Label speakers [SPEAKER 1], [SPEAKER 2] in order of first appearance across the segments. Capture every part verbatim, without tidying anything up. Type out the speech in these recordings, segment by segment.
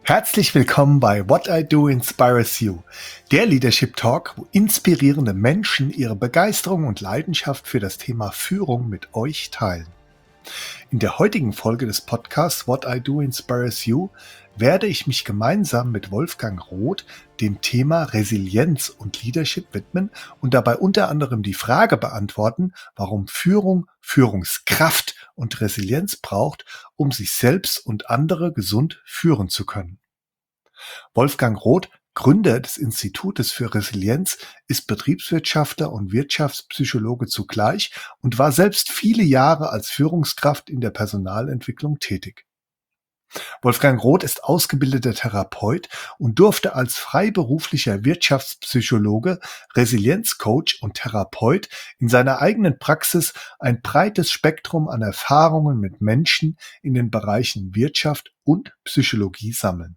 [SPEAKER 1] Herzlich willkommen bei What I Do Inspires You, der Leadership Talk, wo inspirierende Menschen ihre Begeisterung und Leidenschaft für das Thema Führung mit euch teilen. In der heutigen Folge des Podcasts What I Do Inspires You werde ich mich gemeinsam mit Wolfgang Roth dem Thema Resilienz und Leadership widmen und dabei unter anderem die Frage beantworten, warum Führung Führungskraft und Resilienz braucht, um sich selbst und andere gesund führen zu können. Wolfgang Roth, Gründer des Institutes für Resilienz, ist Betriebswirtschaftler und Wirtschaftspsychologe zugleich und war selbst viele Jahre als Führungskraft in der Personalentwicklung tätig. Wolfgang Roth ist ausgebildeter Therapeut und durfte als freiberuflicher Wirtschaftspsychologe, Resilienzcoach und Therapeut in seiner eigenen Praxis ein breites Spektrum an Erfahrungen mit Menschen in den Bereichen Wirtschaft und Psychologie sammeln.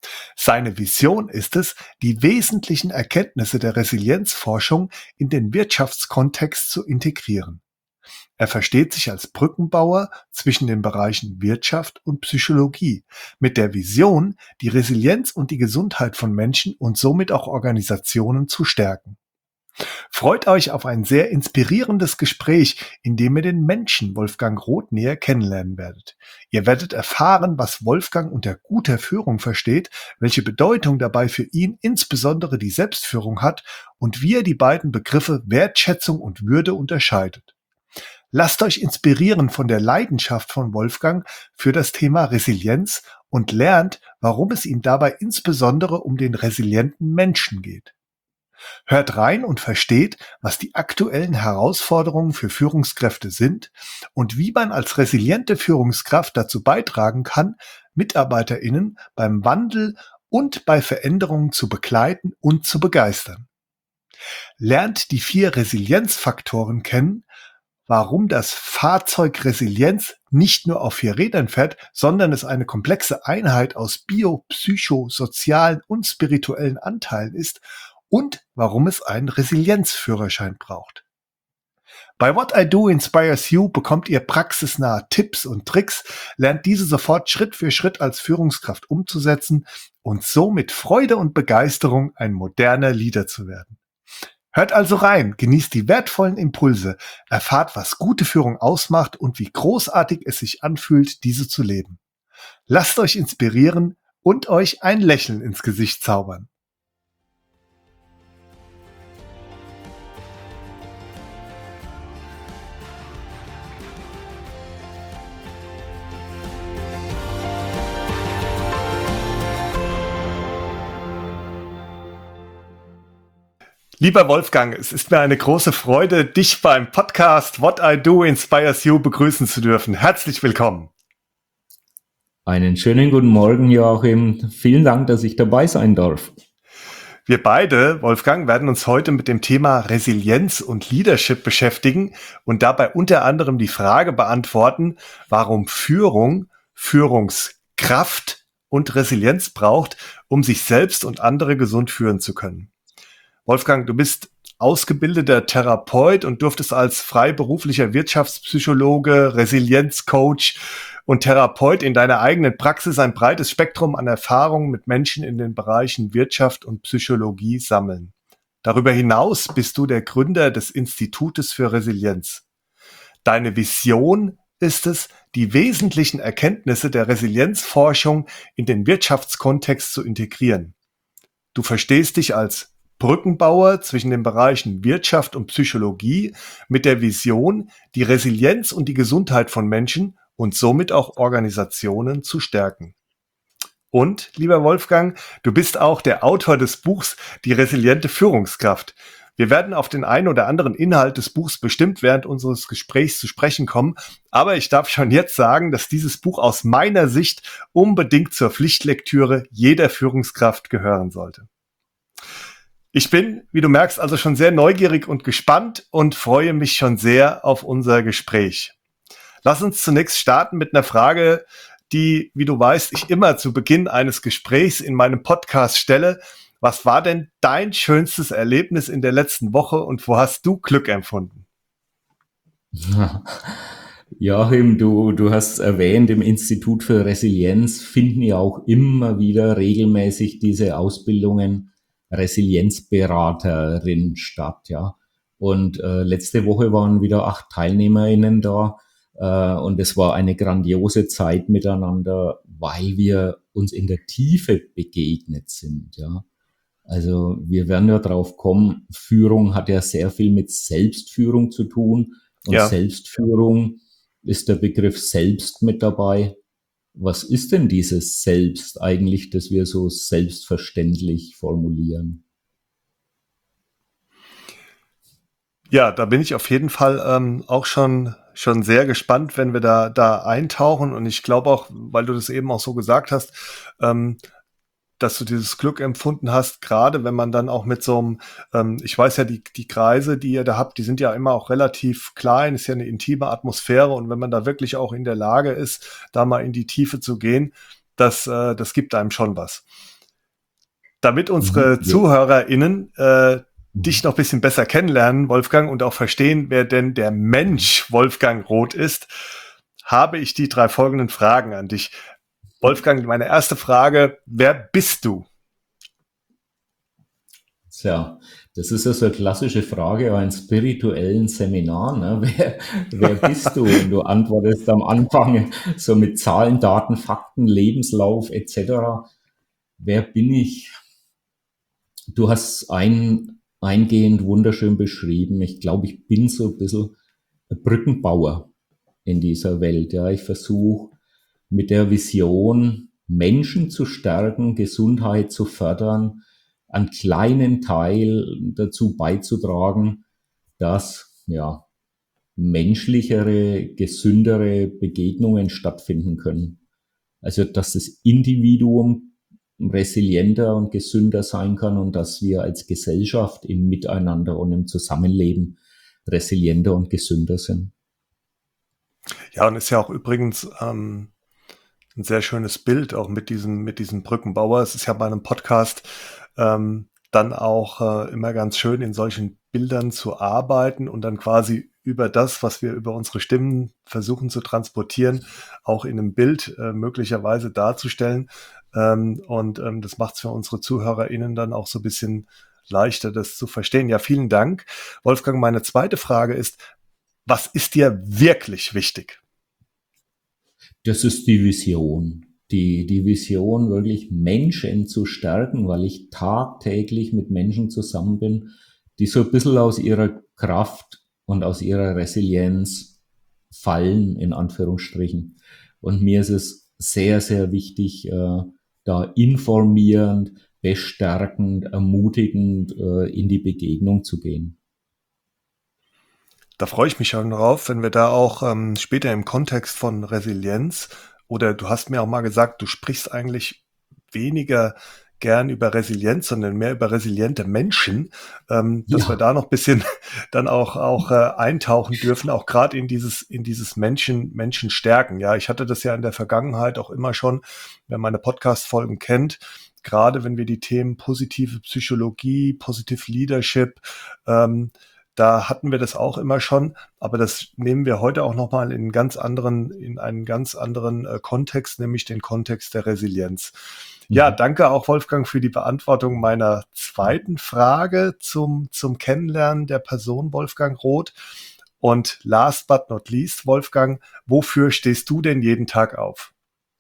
[SPEAKER 1] Seine Vision ist es, die wesentlichen Erkenntnisse der Resilienzforschung in den Wirtschaftskontext zu integrieren. Er versteht sich als Brückenbauer zwischen den Bereichen Wirtschaft und Psychologie, mit der Vision, die Resilienz und die Gesundheit von Menschen und somit auch Organisationen zu stärken. Freut euch auf ein sehr inspirierendes Gespräch, in dem ihr den Menschen Wolfgang Roth näher kennenlernen werdet. Ihr werdet erfahren, was Wolfgang unter guter Führung versteht, welche Bedeutung dabei für ihn insbesondere die Selbstführung hat und wie er die beiden Begriffe Wertschätzung und Würde unterscheidet. Lasst euch inspirieren von der Leidenschaft von Wolfgang für das Thema Resilienz und lernt, warum es ihm dabei insbesondere um den resilienten Menschen geht. Hört rein und versteht, was die aktuellen Herausforderungen für Führungskräfte sind und wie man als resiliente Führungskraft dazu beitragen kann, MitarbeiterInnen beim Wandel und bei Veränderungen zu begleiten und zu begeistern. Lernt die vier Resilienzfaktoren kennen, warum das Fahrzeug Resilienz nicht nur auf vier Rädern fährt, sondern es eine komplexe Einheit aus bio-, psycho-, sozialen und spirituellen Anteilen ist und warum es einen Resilienzführerschein braucht. Bei What I Do Inspires You bekommt ihr praxisnahe Tipps und Tricks, lernt diese sofort Schritt für Schritt als Führungskraft umzusetzen und so mit Freude und Begeisterung ein moderner Leader zu werden. Hört also rein, genießt die wertvollen Impulse, erfahrt, was gute Führung ausmacht und wie großartig es sich anfühlt, diese zu leben. Lasst euch inspirieren und euch ein Lächeln ins Gesicht zaubern. Lieber Wolfgang, es ist mir eine große Freude, dich beim Podcast What I Do Inspires You begrüßen zu dürfen. Herzlich willkommen.
[SPEAKER 2] Einen schönen guten Morgen, Joachim. Vielen Dank, dass ich dabei sein darf.
[SPEAKER 1] Wir beide, Wolfgang, werden uns heute mit dem Thema Resilienz und Leadership beschäftigen und dabei unter anderem die Frage beantworten, warum Führung, Führungskraft und Resilienz braucht, um sich selbst und andere gesund führen zu können. Wolfgang, du bist ausgebildeter Therapeut und durftest als freiberuflicher Wirtschaftspsychologe, Resilienzcoach und Therapeut in deiner eigenen Praxis ein breites Spektrum an Erfahrungen mit Menschen in den Bereichen Wirtschaft und Psychologie sammeln. Darüber hinaus bist du der Gründer des Institutes für Resilienz. Deine Vision ist es, die wesentlichen Erkenntnisse der Resilienzforschung in den Wirtschaftskontext zu integrieren. Du verstehst dich als Brückenbauer zwischen den Bereichen Wirtschaft und Psychologie mit der Vision, die Resilienz und die Gesundheit von Menschen und somit auch Organisationen zu stärken. Und, lieber Wolfgang, du bist auch der Autor des Buchs Die resiliente Führungskraft. Wir werden auf den einen oder anderen Inhalt des Buchs bestimmt während unseres Gesprächs zu sprechen kommen, aber ich darf schon jetzt sagen, dass dieses Buch aus meiner Sicht unbedingt zur Pflichtlektüre jeder Führungskraft gehören sollte. Ich bin, wie du merkst, also schon sehr neugierig und gespannt und freue mich schon sehr auf unser Gespräch. Lass uns zunächst starten mit einer Frage, die, wie du weißt, ich immer zu Beginn eines Gesprächs in meinem Podcast stelle. Was war denn dein schönstes Erlebnis in der letzten Woche und wo hast du Glück empfunden?
[SPEAKER 2] Joachim, du, du hast erwähnt, im Institut für Resilienz finden ja auch immer wieder regelmäßig diese Ausbildungen Resilienzberaterin statt, ja. Und äh, letzte Woche waren wieder acht TeilnehmerInnen da äh, und es war eine grandiose Zeit miteinander, weil wir uns in der Tiefe begegnet sind, ja. Also wir werden ja drauf kommen, Führung hat ja sehr viel mit Selbstführung zu tun und
[SPEAKER 1] Ja.
[SPEAKER 2] Selbstführung ist der Begriff Selbst mit dabei. Was ist denn dieses Selbst eigentlich, das wir so selbstverständlich formulieren?
[SPEAKER 1] Ja, da bin ich auf jeden Fall ähm, auch schon schon sehr gespannt, wenn wir da da eintauchen. Und ich glaube auch, weil du das eben auch so gesagt hast, ähm, dass du dieses Glück empfunden hast, gerade wenn man dann auch mit so einem, ähm, ich weiß ja, die, die Kreise, die ihr da habt, die sind ja immer auch relativ klein, ist ja eine intime Atmosphäre und wenn man da wirklich auch in der Lage ist, da mal in die Tiefe zu gehen, das, äh, das gibt einem schon was. Damit
[SPEAKER 2] Mhm.
[SPEAKER 1] unsere
[SPEAKER 2] Ja.
[SPEAKER 1] ZuhörerInnen äh, dich
[SPEAKER 2] Mhm.
[SPEAKER 1] noch ein bisschen besser kennenlernen, Wolfgang, und auch verstehen, wer denn der Mensch Wolfgang Roth ist, habe ich die drei folgenden Fragen an dich. Wolfgang, meine erste Frage, wer bist du?
[SPEAKER 2] Tja, das ist ja so eine klassische Frage an spirituellen Seminar. Ne? Wer, wer bist du? Und du antwortest am Anfang so mit Zahlen, Daten, Fakten, Lebenslauf et cetera. Wer bin ich? Du hast ein, eingehend wunderschön beschrieben. Ich glaube, ich bin so ein bisschen ein Brückenbauer in dieser Welt. Ja, ich versuche mit der Vision, Menschen zu stärken, Gesundheit zu fördern, einen kleinen Teil dazu beizutragen, dass ja menschlichere, gesündere Begegnungen stattfinden können. Also dass das Individuum resilienter und gesünder sein kann und dass wir als Gesellschaft im Miteinander und im Zusammenleben resilienter und gesünder sind.
[SPEAKER 1] Ja, und ist ja auch übrigens ähm, ein sehr schönes Bild, auch mit diesem, mit diesem Brückenbauer. Es ist ja bei einem Podcast ähm, dann auch äh, immer ganz schön, in solchen Bildern zu arbeiten und dann quasi über das, was wir über unsere Stimmen versuchen zu transportieren, auch in einem Bild äh, möglicherweise darzustellen. Ähm, und ähm, das macht es für unsere ZuhörerInnen dann auch so ein bisschen leichter, das zu verstehen. Ja, vielen Dank. Wolfgang, meine zweite Frage ist, was ist dir wirklich wichtig?
[SPEAKER 2] Das ist die Vision. Die, die Vision, wirklich Menschen zu stärken, weil ich tagtäglich mit Menschen zusammen bin, die so ein bisschen aus ihrer Kraft und aus ihrer Resilienz fallen, in Anführungsstrichen. Und mir ist es sehr, sehr wichtig, äh, da informierend, bestärkend, ermutigend äh, in die Begegnung zu gehen.
[SPEAKER 1] Da freue ich mich schon drauf, wenn wir da auch ähm, später im Kontext von Resilienz oder du hast mir auch mal gesagt, du sprichst eigentlich weniger gern über Resilienz, sondern mehr über resiliente Menschen, ähm, dass wir
[SPEAKER 2] Ja.
[SPEAKER 1] da noch ein bisschen dann auch auch äh, eintauchen dürfen, auch gerade in dieses in dieses Menschen Menschen stärken. Ja, ich hatte das ja in der Vergangenheit auch immer schon, wer meine Podcast-Folgen kennt, gerade wenn wir die Themen positive Psychologie, Positive Leadership, ähm, da hatten wir das auch immer schon, aber das nehmen wir heute auch nochmal in einen ganz anderen, in einen ganz anderen äh, Kontext, nämlich den Kontext der Resilienz. Ja,
[SPEAKER 2] Mhm.
[SPEAKER 1] danke auch Wolfgang für die Beantwortung meiner zweiten Frage zum, zum Kennenlernen der Person Wolfgang Roth. Und last but not least, Wolfgang, wofür stehst du denn jeden Tag auf?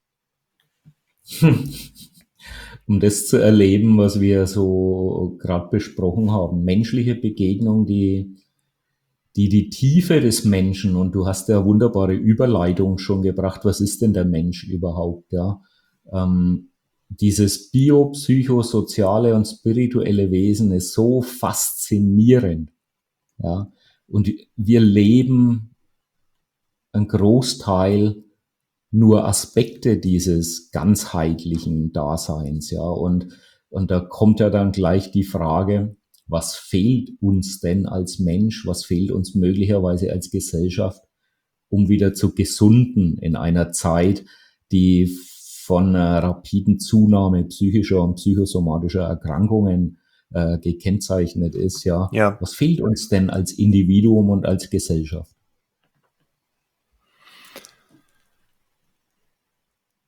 [SPEAKER 2] Um das zu erleben, was wir so gerade besprochen haben. Menschliche Begegnung, die, die die Tiefe des Menschen, und du hast ja wunderbare Überleitung schon gebracht, was ist denn der Mensch überhaupt, ja? Ähm, dieses biopsychosoziale und spirituelle Wesen ist so faszinierend, ja? Und wir leben einen Großteil nur Aspekte dieses ganzheitlichen Daseins, ja. Und, und da kommt ja dann gleich die Frage, was fehlt uns denn als Mensch? Was fehlt uns möglicherweise als Gesellschaft, um wieder zu gesunden in einer Zeit, die von einer rapiden Zunahme psychischer und psychosomatischer Erkrankungen äh, gekennzeichnet ist, ja.
[SPEAKER 1] Ja,
[SPEAKER 2] Was fehlt uns denn als Individuum und als Gesellschaft?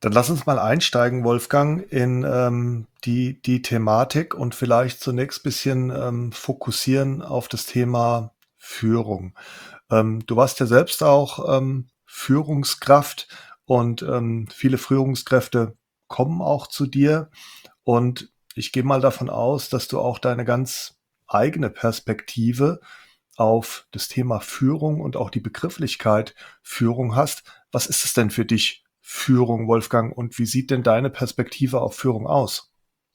[SPEAKER 1] Dann lass uns mal einsteigen, Wolfgang, in ähm, die, die Thematik und vielleicht zunächst ein bisschen ähm, fokussieren auf das Thema Führung. Ähm, du warst ja selbst auch ähm, Führungskraft und ähm, viele Führungskräfte kommen auch zu dir. Und ich gehe mal davon aus, dass du auch deine ganz eigene Perspektive auf das Thema Führung und auch die Begrifflichkeit Führung hast. Was ist es denn für dich, Führung, Wolfgang? Und wie sieht denn deine Perspektive auf Führung aus?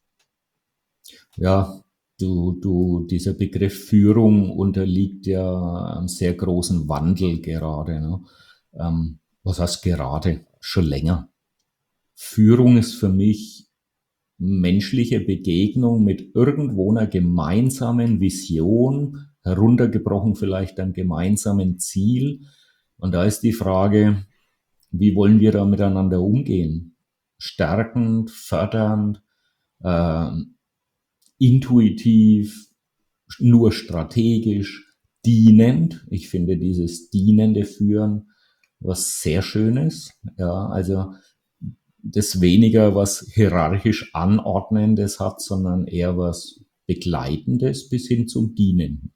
[SPEAKER 2] Ja, du, du, dieser Begriff Führung unterliegt ja einem sehr großen Wandel gerade. Ne? Ähm, was heißt gerade? Schon länger. Führung ist für mich menschliche Begegnung mit irgendwo einer gemeinsamen Vision, heruntergebrochen vielleicht einem gemeinsamen Ziel. Und da ist die Frage, wie wollen wir da miteinander umgehen? Stärkend, fördernd, äh, intuitiv, nur strategisch, dienend. Ich finde dieses dienende Führen was sehr Schönes. Ja, also das weniger was hierarchisch Anordnendes hat, sondern eher was Begleitendes bis hin zum Dienen.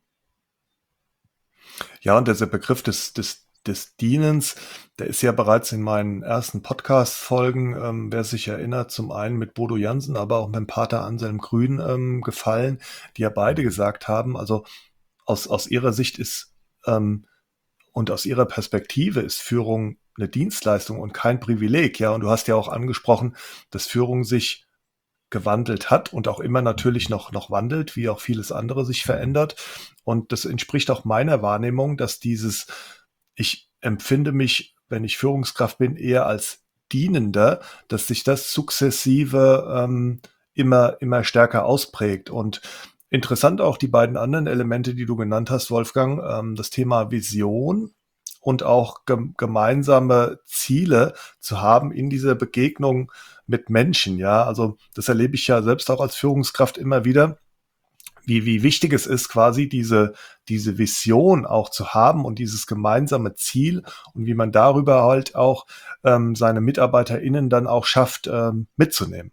[SPEAKER 1] Ja, und dieser Begriff des, des, des Dienens, der ist ja bereits in meinen ersten Podcast-Folgen, ähm, wer sich erinnert, zum einen mit Bodo Jansen, aber auch mit dem Pater Anselm Grün ähm, gefallen, die ja beide gesagt haben, also aus, aus ihrer Sicht ist ähm, und aus ihrer Perspektive ist Führung eine Dienstleistung und kein Privileg. Ja, und du hast ja auch angesprochen, dass Führung sich gewandelt hat und auch immer natürlich noch, noch wandelt, wie auch vieles andere sich verändert. Und das entspricht auch meiner Wahrnehmung, dass dieses, ich empfinde mich, wenn ich Führungskraft bin, eher als Dienender, dass sich das sukzessive ähm, immer, immer stärker ausprägt. Und interessant auch die beiden anderen Elemente, die du genannt hast, Wolfgang, ähm, das Thema Vision und auch gem gemeinsame Ziele zu haben in dieser Begegnung mit Menschen, ja. Also das erlebe ich ja selbst auch als Führungskraft immer wieder, wie, wie wichtig es ist, quasi diese, diese Vision auch zu haben und dieses gemeinsame Ziel und wie man darüber halt auch ähm, seine MitarbeiterInnen dann auch schafft, ähm, mitzunehmen.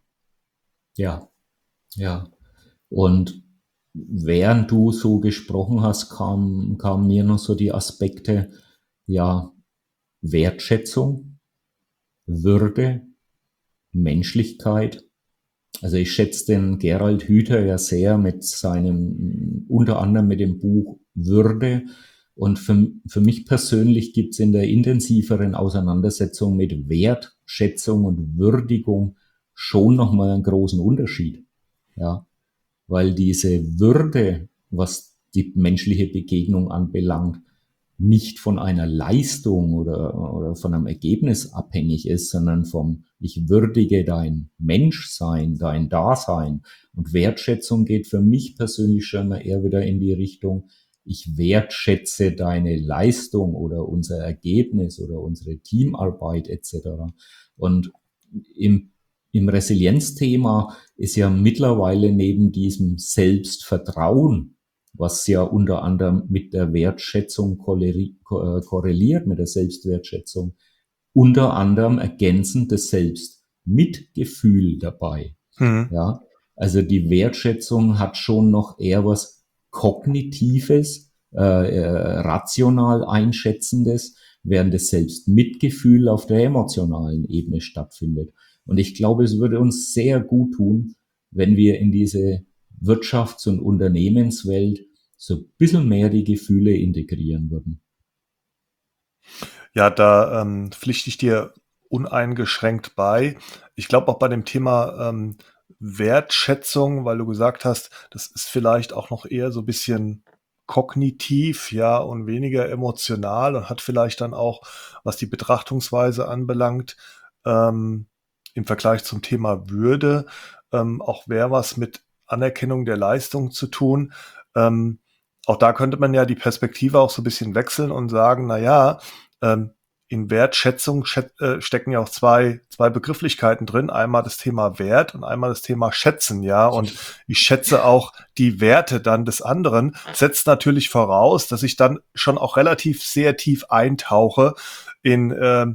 [SPEAKER 2] Ja, ja. Und während du so gesprochen hast, kam, kamen mir noch so die Aspekte, ja, Wertschätzung, Würde, Menschlichkeit. Also ich schätze den Gerald Hüther ja sehr mit seinem, unter anderem mit dem Buch Würde. Und für, für mich persönlich gibt es in der intensiveren Auseinandersetzung mit Wertschätzung und Würdigung schon nochmal einen großen Unterschied. Ja, weil diese Würde, was die menschliche Begegnung anbelangt, nicht von einer Leistung oder, oder von einem Ergebnis abhängig ist, sondern vom ich würdige dein Menschsein, dein Dasein. Und Wertschätzung geht für mich persönlich schon mal eher wieder in die Richtung, ich wertschätze deine Leistung oder unser Ergebnis oder unsere Teamarbeit et cetera. Und im, im Resilienzthema ist ja mittlerweile neben diesem Selbstvertrauen, was ja unter anderem mit der Wertschätzung korreliert, mit der Selbstwertschätzung, unter anderem ergänzend das Selbstmitgefühl dabei.
[SPEAKER 1] Mhm.
[SPEAKER 2] Ja, also die Wertschätzung hat schon noch eher was Kognitives, äh, äh, rational Einschätzendes, während das Selbstmitgefühl auf der emotionalen Ebene stattfindet. Und ich glaube, es würde uns sehr gut tun, wenn wir in diese Wirtschafts- und Unternehmenswelt so ein bisschen mehr die Gefühle integrieren würden.
[SPEAKER 1] Ja, da ähm, pflichte ich dir uneingeschränkt bei. Ich glaube auch bei dem Thema ähm, Wertschätzung, weil du gesagt hast, das ist vielleicht auch noch eher so ein bisschen kognitiv, ja, und weniger emotional und hat vielleicht dann auch, was die Betrachtungsweise anbelangt, ähm, im Vergleich zum Thema Würde, ähm, auch mehr was mit Anerkennung der Leistung zu tun. Ähm, auch da könnte man ja die Perspektive auch so ein bisschen wechseln und sagen, na ja, ähm, in Wertschätzung schät, äh, stecken ja auch zwei, zwei Begrifflichkeiten drin. Einmal das Thema Wert und einmal das Thema Schätzen, ja. Und ich schätze auch die Werte dann des anderen. Setzt natürlich voraus, dass ich dann schon auch relativ sehr tief eintauche in, ähm,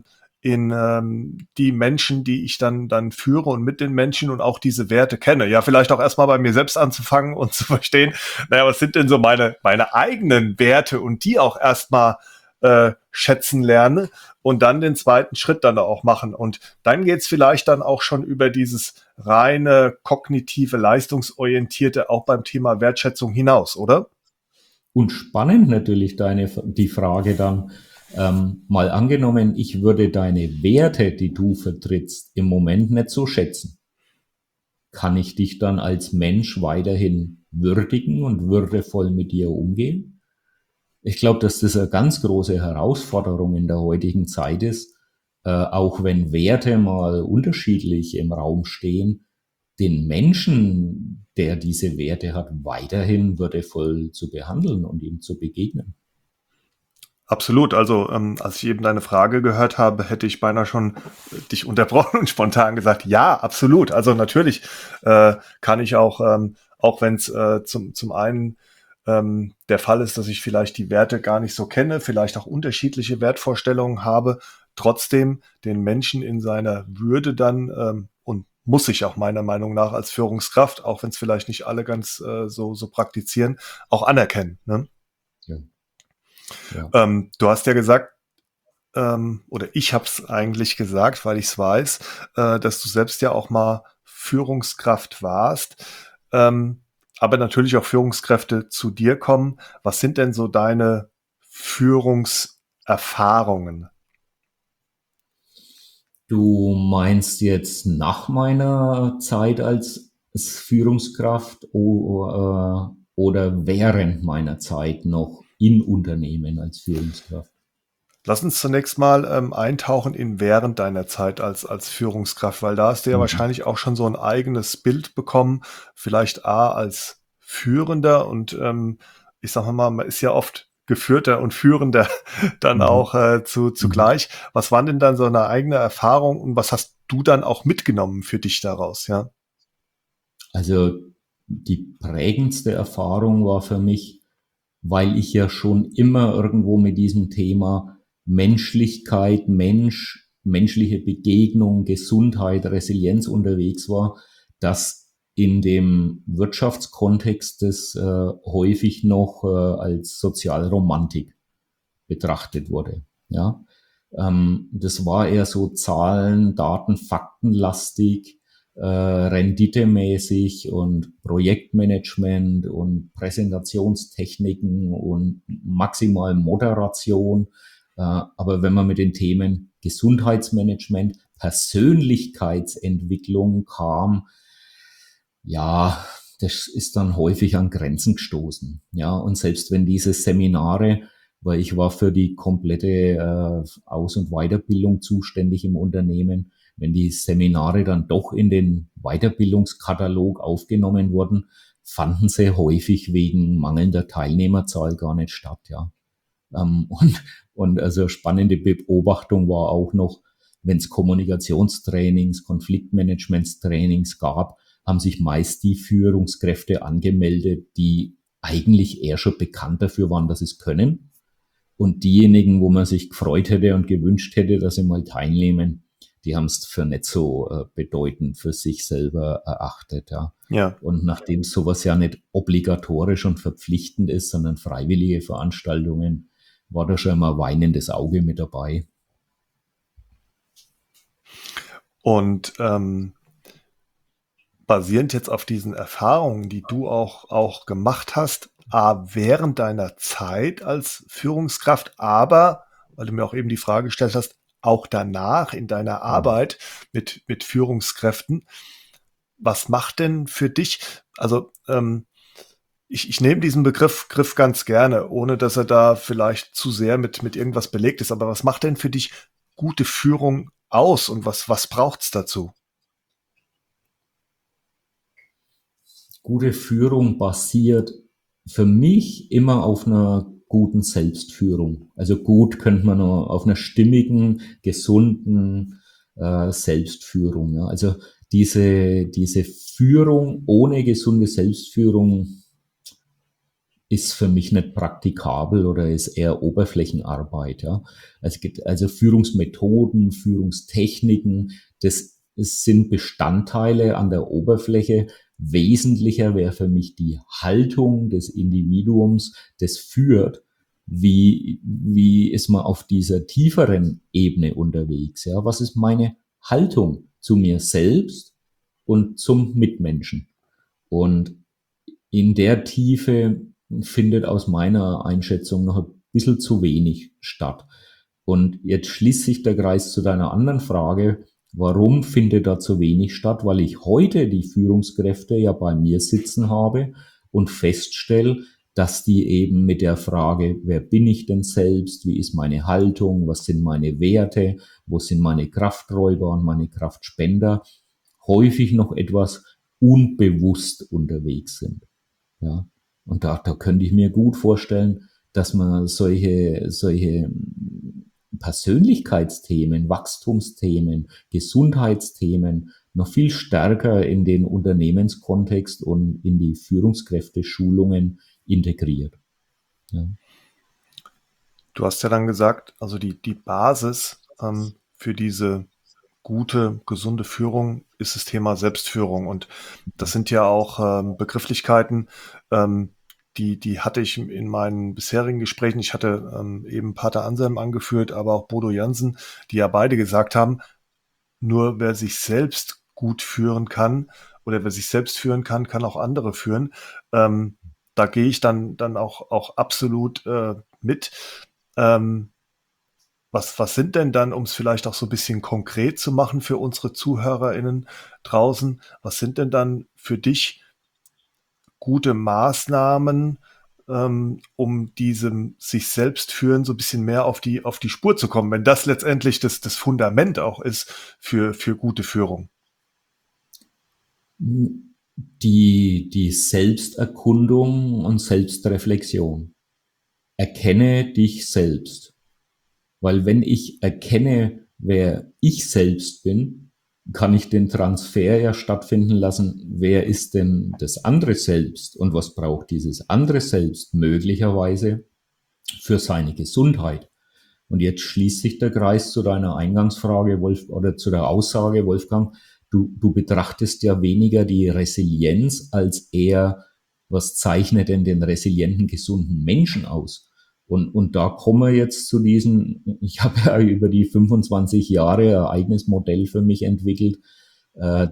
[SPEAKER 1] in ähm, die Menschen, die ich dann dann führe und mit den Menschen und auch diese Werte kenne. Ja, vielleicht auch erstmal bei mir selbst anzufangen und zu verstehen, naja, was sind denn so meine meine eigenen Werte und die auch erstmal äh, schätzen lerne und dann den zweiten Schritt dann auch machen. Und dann geht's vielleicht dann auch schon über dieses reine kognitive, leistungsorientierte auch beim Thema Wertschätzung hinaus, oder?
[SPEAKER 2] Und spannend natürlich deine, die Frage dann, ähm, mal angenommen, ich würde deine Werte, die du vertrittst, im Moment nicht so schätzen. Kann ich dich dann als Mensch weiterhin würdigen und würdevoll mit dir umgehen? Ich glaube, dass das eine ganz große Herausforderung in der heutigen Zeit ist, äh, auch wenn Werte mal unterschiedlich im Raum stehen, den Menschen, der diese Werte hat, weiterhin würdevoll zu behandeln und ihm zu begegnen.
[SPEAKER 1] Absolut. Also, ähm, als ich eben deine Frage gehört habe, hätte ich beinahe schon äh, dich unterbrochen und spontan gesagt, ja, absolut. Also natürlich äh, kann ich auch, ähm, auch wenn es äh, zum, zum einen ähm, der Fall ist, dass ich vielleicht die Werte gar nicht so kenne, vielleicht auch unterschiedliche Wertvorstellungen habe, trotzdem den Menschen in seiner Würde dann ähm, und muss ich auch meiner Meinung nach als Führungskraft, auch wenn es vielleicht nicht alle ganz äh, so, so praktizieren, auch anerkennen. Ne?
[SPEAKER 2] Ja, ja.
[SPEAKER 1] Ähm, du hast ja gesagt, ähm, oder ich habe es eigentlich gesagt, weil ich es weiß, äh, dass du selbst ja auch mal Führungskraft warst, ähm, aber natürlich auch Führungskräfte zu dir kommen. Was sind denn so deine Führungserfahrungen?
[SPEAKER 2] Du meinst jetzt nach meiner Zeit als Führungskraft o- äh, oder während meiner Zeit noch in Unternehmen als Führungskraft?
[SPEAKER 1] Lass uns zunächst mal ähm, eintauchen in während deiner Zeit als, als Führungskraft, weil da hast du ja
[SPEAKER 2] Mhm.
[SPEAKER 1] wahrscheinlich auch schon so ein eigenes Bild bekommen, vielleicht A als Führender und ähm, ich sag mal, man ist ja oft Geführter und Führender dann
[SPEAKER 2] Mhm.
[SPEAKER 1] auch äh, zu,
[SPEAKER 2] Mhm.
[SPEAKER 1] zugleich. Was waren denn dann so eine eigene Erfahrung und was hast du dann auch mitgenommen für dich daraus, ja?
[SPEAKER 2] Also die prägendste Erfahrung war für mich, weil ich ja schon immer irgendwo mit diesem Thema Menschlichkeit, Mensch, menschliche Begegnung, Gesundheit, Resilienz unterwegs war, dass in dem Wirtschaftskontext das äh, häufig noch äh, als Sozialromantik betrachtet wurde. Ja, ähm, das war eher so Zahlen, Daten, Faktenlastig, äh, renditemäßig und Projektmanagement und Präsentationstechniken und maximal Moderation. Äh, aber wenn man mit den Themen Gesundheitsmanagement, Persönlichkeitsentwicklung kam, ja, das ist dann häufig an Grenzen gestoßen. Ja, und selbst wenn diese Seminare, weil ich war für die komplette äh, Aus- und Weiterbildung zuständig im Unternehmen, wenn die Seminare dann doch in den Weiterbildungskatalog aufgenommen wurden, fanden sie häufig wegen mangelnder Teilnehmerzahl gar nicht statt, ja. Ähm, und, und also spannende Beobachtung war auch noch, wenn es Kommunikationstrainings, Konfliktmanagementstrainings gab, haben sich meist die Führungskräfte angemeldet, die eigentlich eher schon bekannt dafür waren, dass sie es können. Und diejenigen, wo man sich gefreut hätte und gewünscht hätte, dass sie mal teilnehmen, die haben es für nicht so äh, bedeutend für sich selber erachtet. Ja.
[SPEAKER 1] Ja.
[SPEAKER 2] Und nachdem sowas ja nicht obligatorisch und verpflichtend ist, sondern freiwillige Veranstaltungen, war da schon immer weinendes Auge mit dabei.
[SPEAKER 1] Und ähm, basierend jetzt auf diesen Erfahrungen, die du auch, auch gemacht hast, A, während deiner Zeit als Führungskraft, aber, weil du mir auch eben die Frage gestellt hast, auch danach in deiner Arbeit mit, mit Führungskräften, was macht denn für dich, also ähm, ich, ich nehme diesen Begriff Griff ganz gerne, ohne dass er da vielleicht zu sehr mit, mit irgendwas belegt ist, aber was macht denn für dich gute Führung aus und was, was braucht's dazu?
[SPEAKER 2] Gute Führung basiert für mich immer auf einer guten Selbstführung. Also gut könnte man nur auf einer stimmigen, gesunden äh, Selbstführung. Ja. Also diese, diese Führung ohne gesunde Selbstführung ist für mich nicht praktikabel oder ist eher Oberflächenarbeit. Ja. Es gibt also Führungsmethoden, Führungstechniken, das, das sind Bestandteile an der Oberfläche. Wesentlicher wäre für mich die Haltung des Individuums, das führt. Wie, wie ist man auf dieser tieferen Ebene unterwegs? Ja, was ist meine Haltung zu mir selbst und zum Mitmenschen? Und in der Tiefe findet aus meiner Einschätzung noch ein bisschen zu wenig statt. Und jetzt schließt sich der Kreis zu deiner anderen Frage, warum findet da zu wenig statt? Weil ich heute die Führungskräfte ja bei mir sitzen habe und feststelle, dass die eben mit der Frage, wer bin ich denn selbst, wie ist meine Haltung, was sind meine Werte, wo sind meine Krafträuber und meine Kraftspender, häufig noch etwas unbewusst unterwegs sind. Ja, und da, da könnte ich mir gut vorstellen, dass man solche, solche Persönlichkeitsthemen, Wachstumsthemen, Gesundheitsthemen noch viel stärker in den Unternehmenskontext und in die Führungskräfteschulungen integriert. Ja.
[SPEAKER 1] Du hast ja dann gesagt, also die, die Basis ähm, für diese gute, gesunde Führung ist das Thema Selbstführung. Und das sind ja auch ähm, Begrifflichkeiten, ähm, die, die hatte ich in meinen bisherigen Gesprächen. Ich hatte ähm, eben Pater Anselm angeführt, aber auch Bodo Jansen, die ja beide gesagt haben, nur wer sich selbst gut führen kann oder wer sich selbst führen kann, kann auch andere führen. Ähm, da gehe ich dann, dann auch, auch absolut äh, mit. Ähm, was, was sind denn dann, um es vielleicht auch so ein bisschen konkret zu machen für unsere ZuhörerInnen draußen, was sind denn dann für dich gute Maßnahmen, ähm, um diesem sich selbst führen so ein bisschen mehr auf die, auf die Spur zu kommen, wenn das letztendlich das, das Fundament auch ist für, für gute Führung?
[SPEAKER 2] Die, die Selbsterkundung und Selbstreflexion. Erkenne dich selbst. Weil wenn ich erkenne, wer ich selbst bin, kann ich den Transfer ja stattfinden lassen, wer ist denn das andere Selbst und was braucht dieses andere Selbst möglicherweise für seine Gesundheit. Und jetzt schließt sich der Kreis zu deiner Eingangsfrage, Wolf, oder zu der Aussage, Wolfgang, du, du betrachtest ja weniger die Resilienz als eher, was zeichnet denn den resilienten, gesunden Menschen aus? Und, und da kommen wir jetzt zu diesen, ich habe ja über die fünfundzwanzig Jahre ein eigenes Modell für mich entwickelt, äh,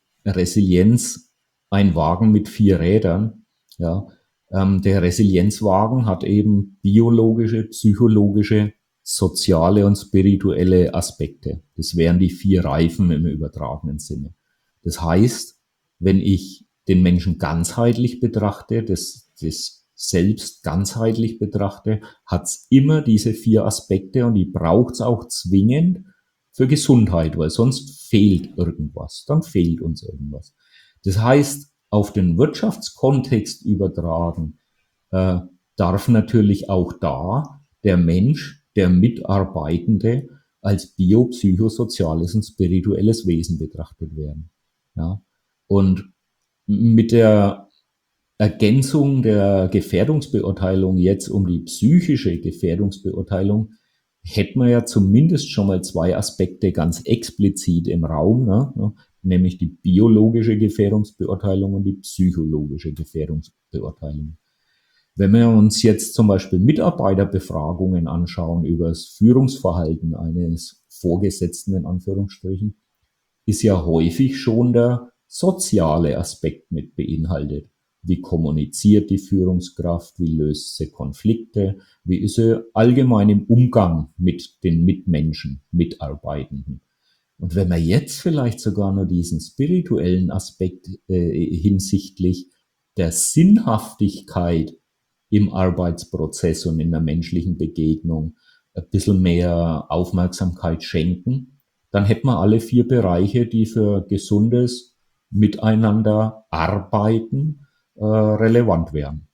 [SPEAKER 2] Resilienz, ein Wagen mit vier Rädern, ja. Ähm, der Resilienzwagen hat eben biologische, psychologische, soziale und spirituelle Aspekte. Das wären die vier Reifen im übertragenen Sinne. Das heißt, wenn ich den Menschen ganzheitlich betrachte, das, das selbst ganzheitlich betrachte, hat's immer diese vier Aspekte und die braucht's auch zwingend für Gesundheit, weil sonst fehlt irgendwas, dann fehlt uns irgendwas. Das heißt, auf den Wirtschaftskontext übertragen, äh, darf natürlich auch da der Mensch, der Mitarbeitende als biopsychosoziales und spirituelles Wesen betrachtet werden. Ja? Und mit der Ergänzung der Gefährdungsbeurteilung jetzt um die psychische Gefährdungsbeurteilung hätten wir ja zumindest schon mal zwei Aspekte ganz explizit im Raum, ne? Nämlich die biologische Gefährdungsbeurteilung und die psychologische Gefährdungsbeurteilung. Wenn wir uns jetzt zum Beispiel Mitarbeiterbefragungen anschauen über das Führungsverhalten eines Vorgesetzten in Anführungsstrichen, ist ja häufig schon der soziale Aspekt mit beinhaltet. Wie kommuniziert die Führungskraft? Wie löst sie Konflikte? Wie ist sie allgemein im Umgang mit den Mitmenschen, Mitarbeitenden? Und wenn man jetzt vielleicht sogar nur diesen spirituellen Aspekt äh, hinsichtlich der Sinnhaftigkeit im Arbeitsprozess und in der menschlichen Begegnung ein bisschen mehr Aufmerksamkeit schenken, dann hätten wir alle vier Bereiche, die für gesundes Miteinander arbeiten, äh, relevant wären.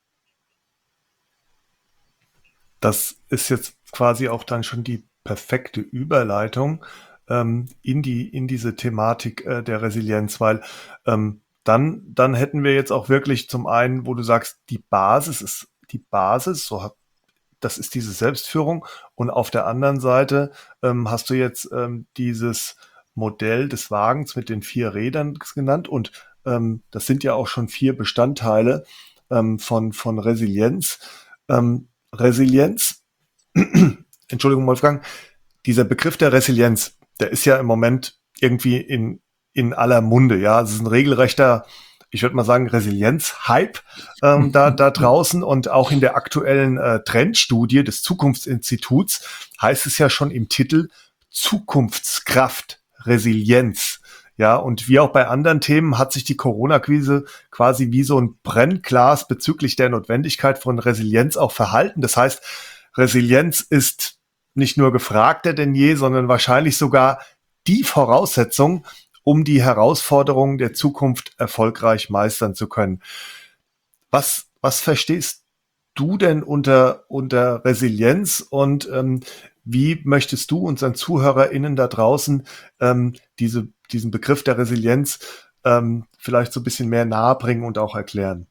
[SPEAKER 1] Das ist jetzt quasi auch dann schon die perfekte Überleitung ähm, in die in diese Thematik äh, der Resilienz, weil ähm, dann, dann hätten wir jetzt auch wirklich zum einen, wo du sagst, die Basis ist die Basis, so hat, das ist diese Selbstführung. Und auf der anderen Seite ähm, hast du jetzt ähm, dieses Modell des Wagens mit den vier Rädern genannt. Und ähm, das sind ja auch schon vier Bestandteile ähm, von, von Resilienz. Ähm, Resilienz, Entschuldigung, Wolfgang, dieser Begriff der Resilienz, der ist ja im Moment irgendwie in, in aller Munde. Ja, es ist ein regelrechter, ich würde mal sagen, Resilienz-Hype ähm, da, da draußen, und auch in der aktuellen äh, Trendstudie des Zukunftsinstituts heißt es ja schon im Titel Zukunftskraft, Resilienz. Ja, und wie auch bei anderen Themen hat sich die Corona-Krise quasi wie so ein Brennglas bezüglich der Notwendigkeit von Resilienz auch verhalten. Das heißt, Resilienz ist nicht nur gefragter denn je, sondern wahrscheinlich sogar die Voraussetzung, um die Herausforderungen der Zukunft erfolgreich meistern zu können. Was, was verstehst du denn unter, unter Resilienz, und ähm, wie möchtest du unseren ZuhörerInnen da draußen ähm, diese, diesen Begriff der Resilienz ähm, vielleicht so ein bisschen mehr nahebringen und auch erklären?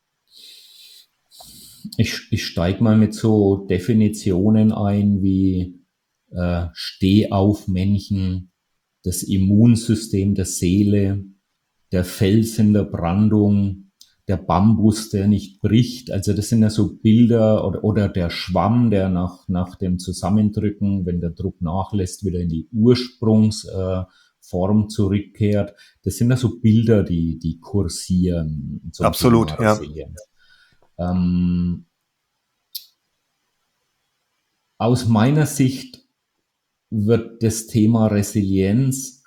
[SPEAKER 2] Ich, ich steige mal mit so Definitionen ein wie äh, Stehaufmännchen, das Immunsystem der Seele, der Fels in der Brandung, der Bambus, der nicht bricht. Also das sind ja so Bilder, oder, oder der Schwamm, der nach, nach dem Zusammendrücken, wenn der Druck nachlässt, wieder in die Ursprungsform äh, zurückkehrt. Das sind ja so Bilder, die, die kursieren zum
[SPEAKER 1] Absolut,
[SPEAKER 2] Thema
[SPEAKER 1] ja.
[SPEAKER 2] Resilienz. Ähm, aus meiner Sicht wird das Thema Resilienz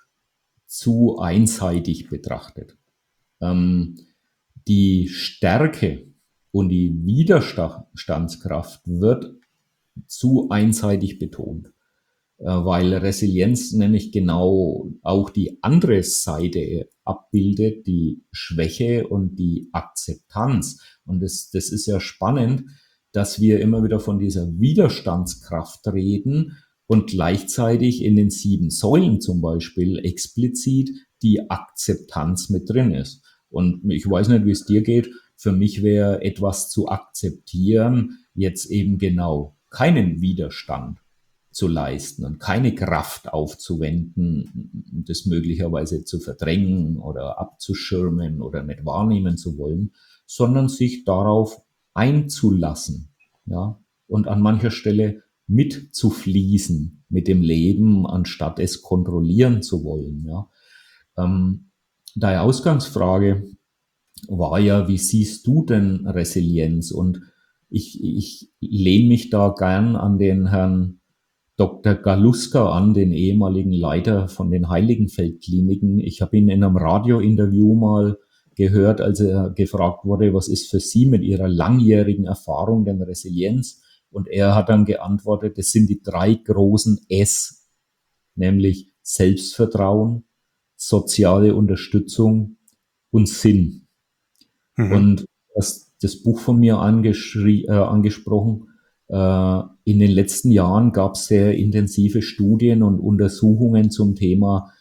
[SPEAKER 2] zu einseitig betrachtet. Ähm, die Stärke und die Widerstandskraft wird zu einseitig betont, äh, weil Resilienz nämlich genau auch die andere Seite abbildet, die Schwäche und die Akzeptanz. Und das, das ist ja spannend, dass wir immer wieder von dieser Widerstandskraft reden und gleichzeitig in den sieben Säulen zum Beispiel explizit die Akzeptanz mit drin ist. Und ich weiß nicht, wie es dir geht. Für mich wäre etwas zu akzeptieren jetzt eben genau keinen Widerstand zu leisten und keine Kraft aufzuwenden, das möglicherweise zu verdrängen oder abzuschirmen oder nicht wahrnehmen zu wollen, sondern sich darauf einzulassen, ja, und an mancher Stelle mitzufließen mit dem Leben, anstatt es kontrollieren zu wollen, ja. Ähm, deine Ausgangsfrage war ja, wie siehst du denn Resilienz? Und ich, ich lehne mich da gern an den Herrn Doktor Galuska an, den ehemaligen Leiter von den Heiligenfeld-Kliniken. Ich habe ihn in einem Radiointerview mal gehört, als er gefragt wurde, was ist für Sie mit Ihrer langjährigen Erfahrung denn Resilienz? Und er hat dann geantwortet, das sind die drei großen S, nämlich Selbstvertrauen, soziale Unterstützung und Sinn. Mhm. Und das, das Buch von mir angeschrie, äh, angesprochen, äh, in den letzten Jahren gab es sehr intensive Studien und Untersuchungen zum Thema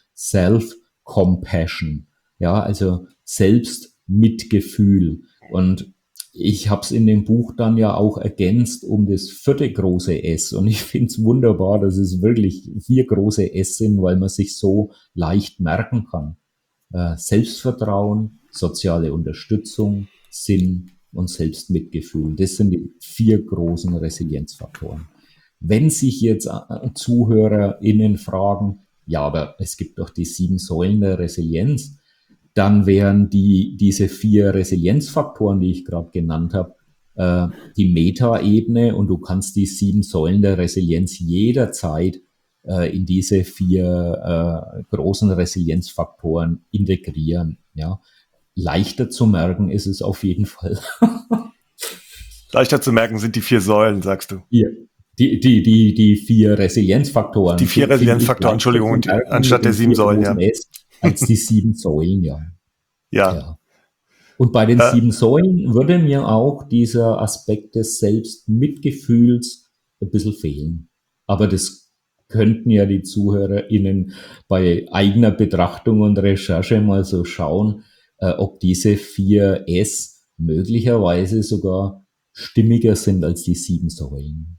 [SPEAKER 2] Self-Compassion, ja, also Selbstmitgefühl. Und ich habe es in dem Buch dann ja auch ergänzt um das vierte große S. Und ich finde es wunderbar, dass es wirklich vier große S sind, weil man sich so leicht merken kann. Äh, Selbstvertrauen, soziale Unterstützung, Sinn und Selbstmitgefühl. Das sind die vier großen Resilienzfaktoren. Wenn sich jetzt ZuhörerInnen fragen, ja, aber es gibt doch die sieben Säulen der Resilienz, dann wären die, diese vier Resilienzfaktoren, die ich gerade genannt habe, äh, die Metaebene, und du kannst die sieben Säulen der Resilienz jederzeit äh, in diese vier äh, großen Resilienzfaktoren integrieren. Ja. Leichter zu merken ist es auf jeden Fall.
[SPEAKER 1] Leichter zu merken sind die vier Säulen, sagst du.
[SPEAKER 2] Ja. Die, die, die, die vier Resilienzfaktoren.
[SPEAKER 1] Die vier Resilienzfaktoren, Entschuldigung, anstatt der sieben Säulen, ja.
[SPEAKER 2] Als die sieben Säulen, ja.
[SPEAKER 1] Ja. ja.
[SPEAKER 2] Und bei den äh, sieben Säulen würde mir auch dieser Aspekt des Selbstmitgefühls ein bisschen fehlen. Aber das könnten ja die ZuhörerInnen bei eigener Betrachtung und Recherche mal so schauen. äh, ob diese vier S möglicherweise sogar stimmiger sind als die sieben Säulen.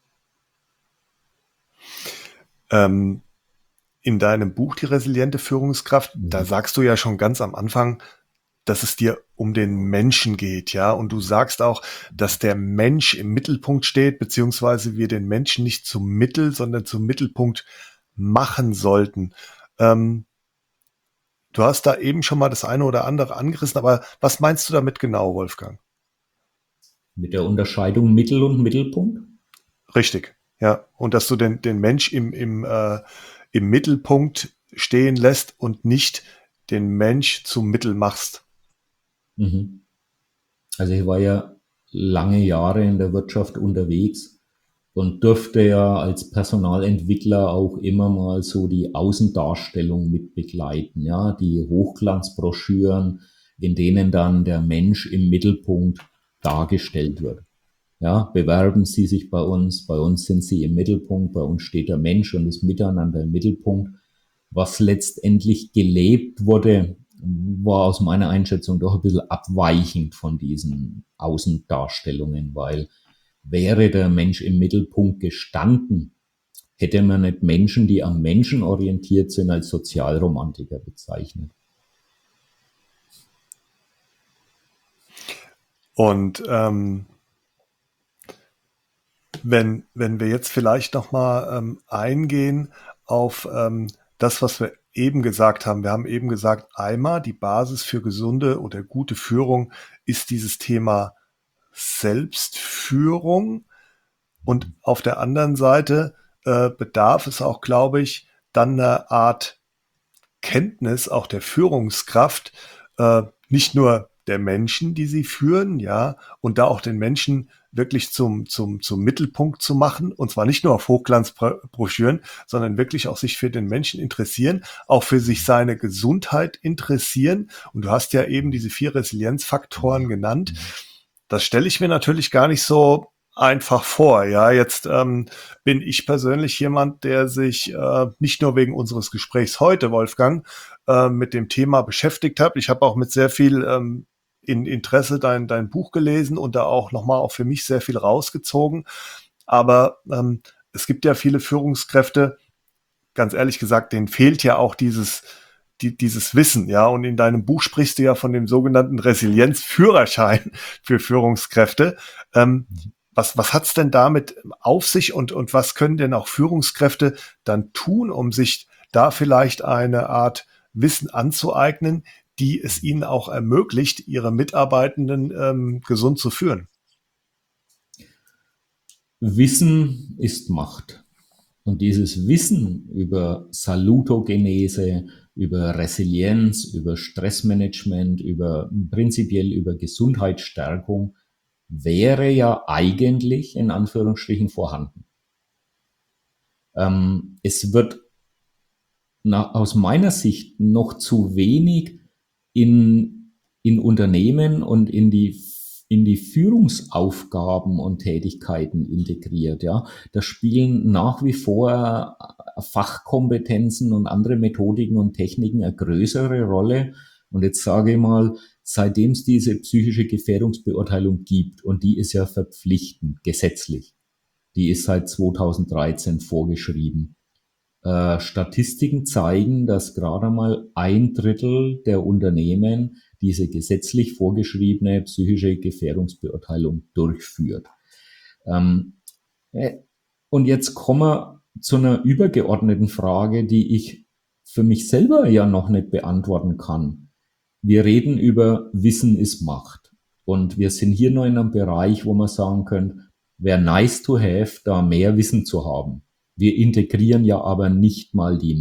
[SPEAKER 1] Ähm, in deinem Buch Die resiliente Führungskraft,
[SPEAKER 2] Mhm.
[SPEAKER 1] da sagst du ja schon ganz am Anfang, dass es dir um den Menschen geht, ja, und du sagst auch, dass der Mensch im Mittelpunkt steht, beziehungsweise wir den Menschen nicht zum Mittel, sondern zum Mittelpunkt machen sollten. Ähm, du hast da eben schon mal das eine oder andere angerissen, aber was meinst du damit genau, Wolfgang?
[SPEAKER 2] Mit der Unterscheidung Mittel und Mittelpunkt?
[SPEAKER 1] Richtig, ja. Und dass du den, den Mensch im, im, äh, im Mittelpunkt stehen lässt und nicht den Mensch zum Mittel machst.
[SPEAKER 2] Mhm. Also ich war ja lange Jahre in der Wirtschaft unterwegs und durfte ja als Personalentwickler auch immer mal so die Außendarstellung mit begleiten, ja, die Hochglanzbroschüren, in denen dann der Mensch im Mittelpunkt dargestellt wird. Ja, bewerben Sie sich bei uns, bei uns sind Sie im Mittelpunkt, bei uns steht der Mensch und das Miteinander im Mittelpunkt. Was letztendlich gelebt wurde, war aus meiner Einschätzung doch ein bisschen abweichend von diesen Außendarstellungen, weil wäre der Mensch im Mittelpunkt gestanden, hätte man nicht Menschen, die am Menschen orientiert sind, als Sozialromantiker bezeichnet.
[SPEAKER 1] Und ähm, wenn, wenn wir jetzt vielleicht nochmal ähm, eingehen auf ähm, das, was wir eben gesagt haben. Wir haben eben gesagt, einmal die Basis für gesunde oder gute Führung ist dieses Thema Selbstführung. Und auf der anderen Seite äh, bedarf es auch, glaube ich, dann eine Art Kenntnis auch der Führungskraft, äh, nicht nur der Menschen, die sie führen, ja, und da auch den Menschen wirklich zum, zum, zum Mittelpunkt zu machen, und zwar nicht nur auf Hochglanzbroschüren, sondern wirklich auch sich für den Menschen interessieren, auch für sich seine Gesundheit interessieren. Und du hast ja eben diese vier Resilienzfaktoren genannt. Das stelle ich mir natürlich gar nicht so einfach vor. Ja, jetzt ähm, bin ich persönlich jemand, der sich äh, nicht nur wegen unseres Gesprächs heute, Wolfgang, äh, mit dem Thema beschäftigt hat. Ich habe auch mit sehr viel ähm, in Interesse dein, dein Buch gelesen und da auch nochmal auch für mich sehr viel rausgezogen. Aber ähm, es gibt ja viele Führungskräfte, ganz ehrlich gesagt, denen fehlt ja auch dieses, die, dieses Wissen, ja. Und in deinem Buch sprichst du ja von dem sogenannten Resilienzführerschein für Führungskräfte. Ähm, was, was hat's denn damit auf sich und, und was können denn auch Führungskräfte dann tun, um sich da vielleicht eine Art Wissen anzueignen, die es ihnen auch ermöglicht, ihre Mitarbeitenden ähm, gesund zu führen?
[SPEAKER 2] Wissen ist Macht. Und dieses Wissen über Salutogenese, über Resilienz, über Stressmanagement, über prinzipiell über Gesundheitsstärkung wäre ja eigentlich in Anführungsstrichen vorhanden. Ähm, es wird na, aus meiner Sicht noch zu wenig in, in Unternehmen und in die in die Führungsaufgaben und Tätigkeiten integriert. Ja, da spielen nach wie vor Fachkompetenzen und andere Methodiken und Techniken eine größere Rolle. Und jetzt sage ich mal, seitdem es diese psychische Gefährdungsbeurteilung gibt, und die ist ja verpflichtend, gesetzlich, die ist seit zweitausenddreizehn vorgeschrieben. Äh, Statistiken zeigen, dass gerade mal ein Drittel der Unternehmen diese gesetzlich vorgeschriebene psychische Gefährdungsbeurteilung durchführt. Ähm, äh, und jetzt kommen wir zu einer übergeordneten Frage, die ich für mich selber ja noch nicht beantworten kann. Wir reden über Wissen ist Macht. Und wir sind hier noch in einem Bereich, wo man sagen könnte, wäre nice to have, da mehr Wissen zu haben. Wir integrieren ja aber nicht mal die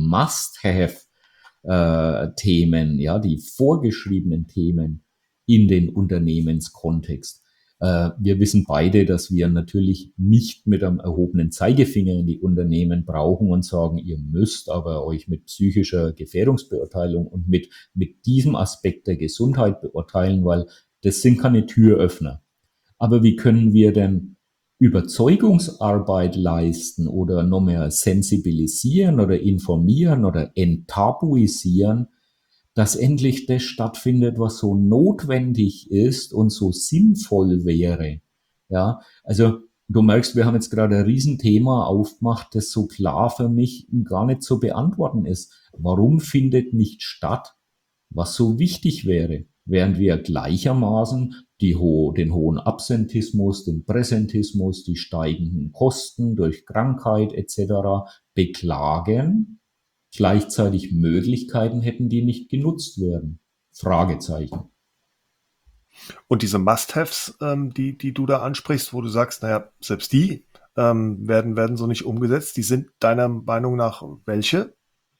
[SPEAKER 2] Must-have-Themen, ja, die vorgeschriebenen Themen in den Unternehmenskontext. Äh, wir wissen beide, dass wir natürlich nicht mit einem erhobenen Zeigefinger in die Unternehmen brauchen und sagen, ihr müsst aber euch mit psychischer Gefährdungsbeurteilung und mit, mit diesem Aspekt der Gesundheit beurteilen, weil das sind keine Türöffner. Aber wie können wir denn Überzeugungsarbeit leisten oder noch mehr sensibilisieren oder informieren oder enttabuisieren, dass endlich das stattfindet, was so notwendig ist und so sinnvoll wäre. Ja, also du merkst, wir haben jetzt gerade ein Riesenthema aufgemacht, das so klar für mich gar nicht zu beantworten ist. Warum findet nicht statt, was so wichtig wäre, während wir gleichermaßen die ho den hohen Absentismus, den Präsentismus, die steigenden Kosten durch Krankheit et cetera beklagen, gleichzeitig Möglichkeiten hätten, die nicht genutzt werden? Fragezeichen.
[SPEAKER 1] Und diese Must-Haves, ähm, die, die du da ansprichst, wo du sagst, naja, selbst die ähm, werden, werden so nicht umgesetzt, die sind deiner Meinung nach welche?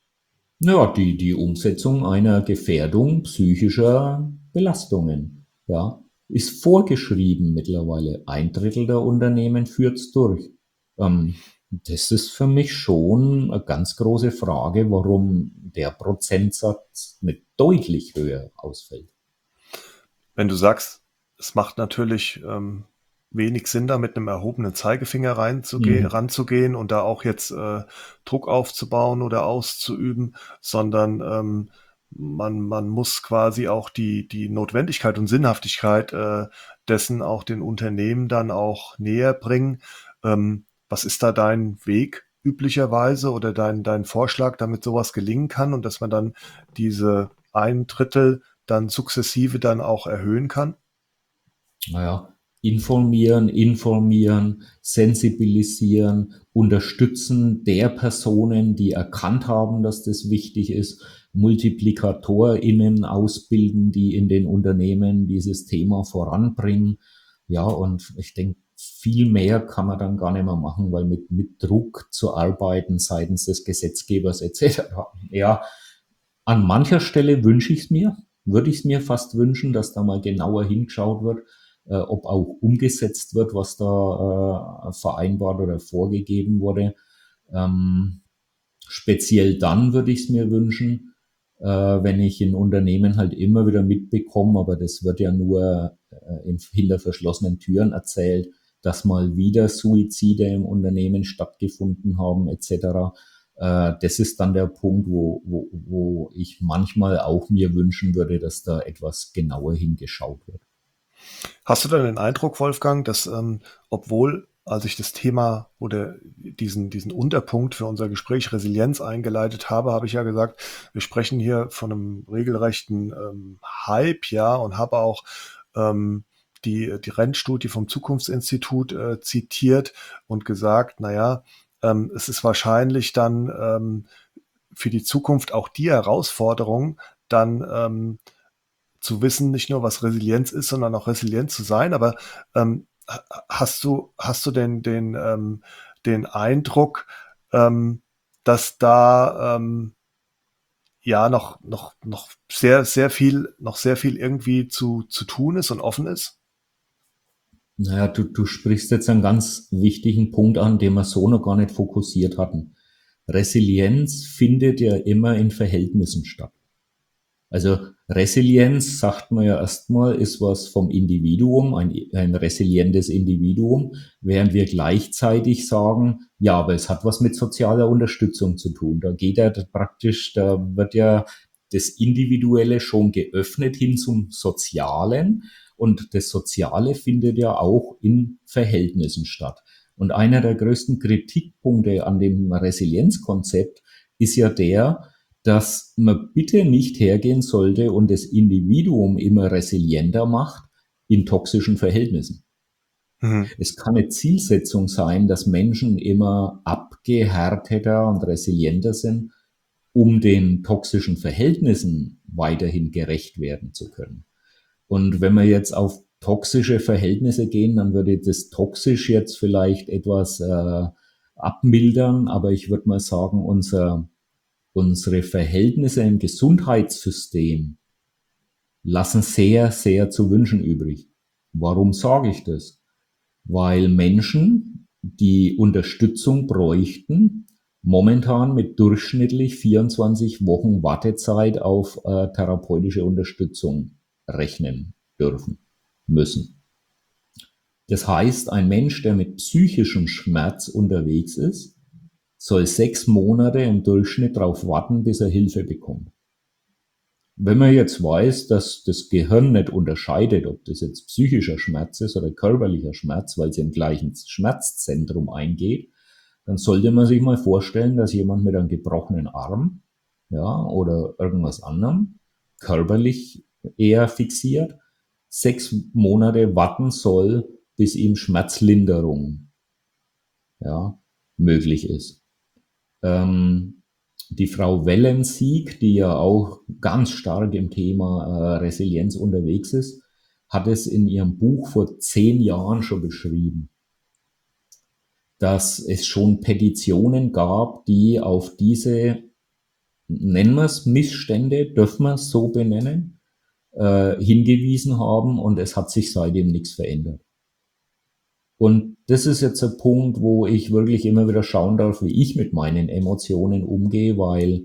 [SPEAKER 2] Naja, die, die Umsetzung einer Gefährdung psychischer Belastungen, ja, ist vorgeschrieben mittlerweile. Ein Drittel der Unternehmen führt's durch. Ähm, das ist für mich schon eine ganz große Frage, warum der Prozentsatz nicht deutlich höher ausfällt.
[SPEAKER 1] Wenn du sagst, es macht natürlich ähm, wenig Sinn, da mit einem erhobenen Zeigefinger reinzugehen,
[SPEAKER 2] Mhm.
[SPEAKER 1] ranzugehen und da auch jetzt äh, Druck aufzubauen oder auszuüben, sondern ähm, man, man muss quasi auch die, die Notwendigkeit und Sinnhaftigkeit äh, dessen auch den Unternehmen dann auch näher bringen. Ähm, was ist da dein Weg üblicherweise oder dein, dein Vorschlag, damit sowas gelingen kann und dass man dann diese ein Drittel dann sukzessive dann auch erhöhen kann?
[SPEAKER 2] Naja, informieren, informieren, sensibilisieren, unterstützen der Personen, die erkannt haben, dass das wichtig ist, MultiplikatorInnen ausbilden, die in den Unternehmen dieses Thema voranbringen. Ja, und ich denke, viel mehr kann man dann gar nicht mehr machen, weil mit, mit Druck zu arbeiten seitens des Gesetzgebers et cetera. Ja, an mancher Stelle wünsche ich es mir, würde ich es mir fast wünschen, dass da mal genauer hingeschaut wird, äh, ob auch umgesetzt wird, was da äh, vereinbart oder vorgegeben wurde. Ähm, speziell dann würde ich es mir wünschen, äh, wenn ich in Unternehmen halt immer wieder mitbekomme, aber das wird ja nur äh, in, hinter verschlossenen Türen erzählt, dass mal wieder Suizide im Unternehmen stattgefunden haben et cetera. Äh, das ist dann der Punkt, wo, wo, wo ich manchmal auch mir wünschen würde, dass da etwas genauer hingeschaut wird.
[SPEAKER 1] Hast du denn den Eindruck, Wolfgang, dass ähm, obwohl, als ich das Thema oder diesen, diesen Unterpunkt für unser Gespräch Resilienz eingeleitet habe, habe ich ja gesagt, wir sprechen hier von einem regelrechten ähm, Hype, ja, und habe auch ähm, die, die Rennstudie vom Zukunftsinstitut äh, zitiert und gesagt, naja, ähm, es ist wahrscheinlich dann ähm, für die Zukunft auch die Herausforderung, dann ähm, zu wissen, nicht nur was Resilienz ist, sondern auch resilient zu sein. Aber ähm, hast du, hast du denn den, ähm, den Eindruck, ähm, dass da ähm, ja noch, noch, noch sehr, sehr viel, noch sehr viel irgendwie zu, zu tun ist und offen ist?
[SPEAKER 2] Naja, du, du sprichst jetzt einen ganz wichtigen Punkt an, den wir so noch gar nicht fokussiert hatten. Resilienz findet ja immer in Verhältnissen statt. Also Resilienz, sagt man ja erstmal, ist was vom Individuum, ein, ein resilientes Individuum, während wir gleichzeitig sagen, ja, aber es hat was mit sozialer Unterstützung zu tun. Da geht ja praktisch, da wird ja das Individuelle schon geöffnet hin zum Sozialen und das Soziale findet ja auch in Verhältnissen statt. Und einer der größten Kritikpunkte an dem Resilienzkonzept ist ja der, dass man bitte nicht hergehen sollte und das Individuum immer resilienter macht in toxischen Verhältnissen.
[SPEAKER 1] Mhm.
[SPEAKER 2] Es kann eine Zielsetzung sein, dass Menschen immer abgehärteter und resilienter sind, um den toxischen Verhältnissen weiterhin gerecht werden zu können. Und wenn wir jetzt auf toxische Verhältnisse gehen, dann würde das toxisch jetzt vielleicht etwas äh, abmildern, aber ich würde mal sagen, unser Unsere Verhältnisse im Gesundheitssystem lassen sehr, sehr zu wünschen übrig. Warum sage ich das? Weil Menschen, die Unterstützung bräuchten, momentan mit durchschnittlich vierundzwanzig Wochen Wartezeit auf äh, therapeutische Unterstützung rechnen dürfen, müssen. Das heißt, ein Mensch, der mit psychischem Schmerz unterwegs ist, soll sechs Monate im Durchschnitt darauf warten, bis er Hilfe bekommt. wenn man jetzt weiß, dass das Gehirn nicht unterscheidet, ob das jetzt psychischer Schmerz ist oder körperlicher Schmerz, weil es im gleichen Schmerzzentrum eingeht, dann sollte man sich mal vorstellen, dass jemand mit einem gebrochenen Arm, ja, oder irgendwas anderem, körperlich eher fixiert, sechs Monate warten soll, bis ihm Schmerzlinderung, ja, möglich ist. Ähm, die Frau Wellensiek, die ja auch ganz stark im Thema äh, Resilienz unterwegs ist, hat es in ihrem Buch vor zehn Jahren schon beschrieben, dass es schon Petitionen gab, die auf diese, nennen wir es Missstände, dürfen wir es so benennen, äh, hingewiesen haben, und es hat sich seitdem nichts verändert. Und das ist jetzt ein Punkt, wo ich wirklich immer wieder schauen darf, wie ich mit meinen Emotionen umgehe, weil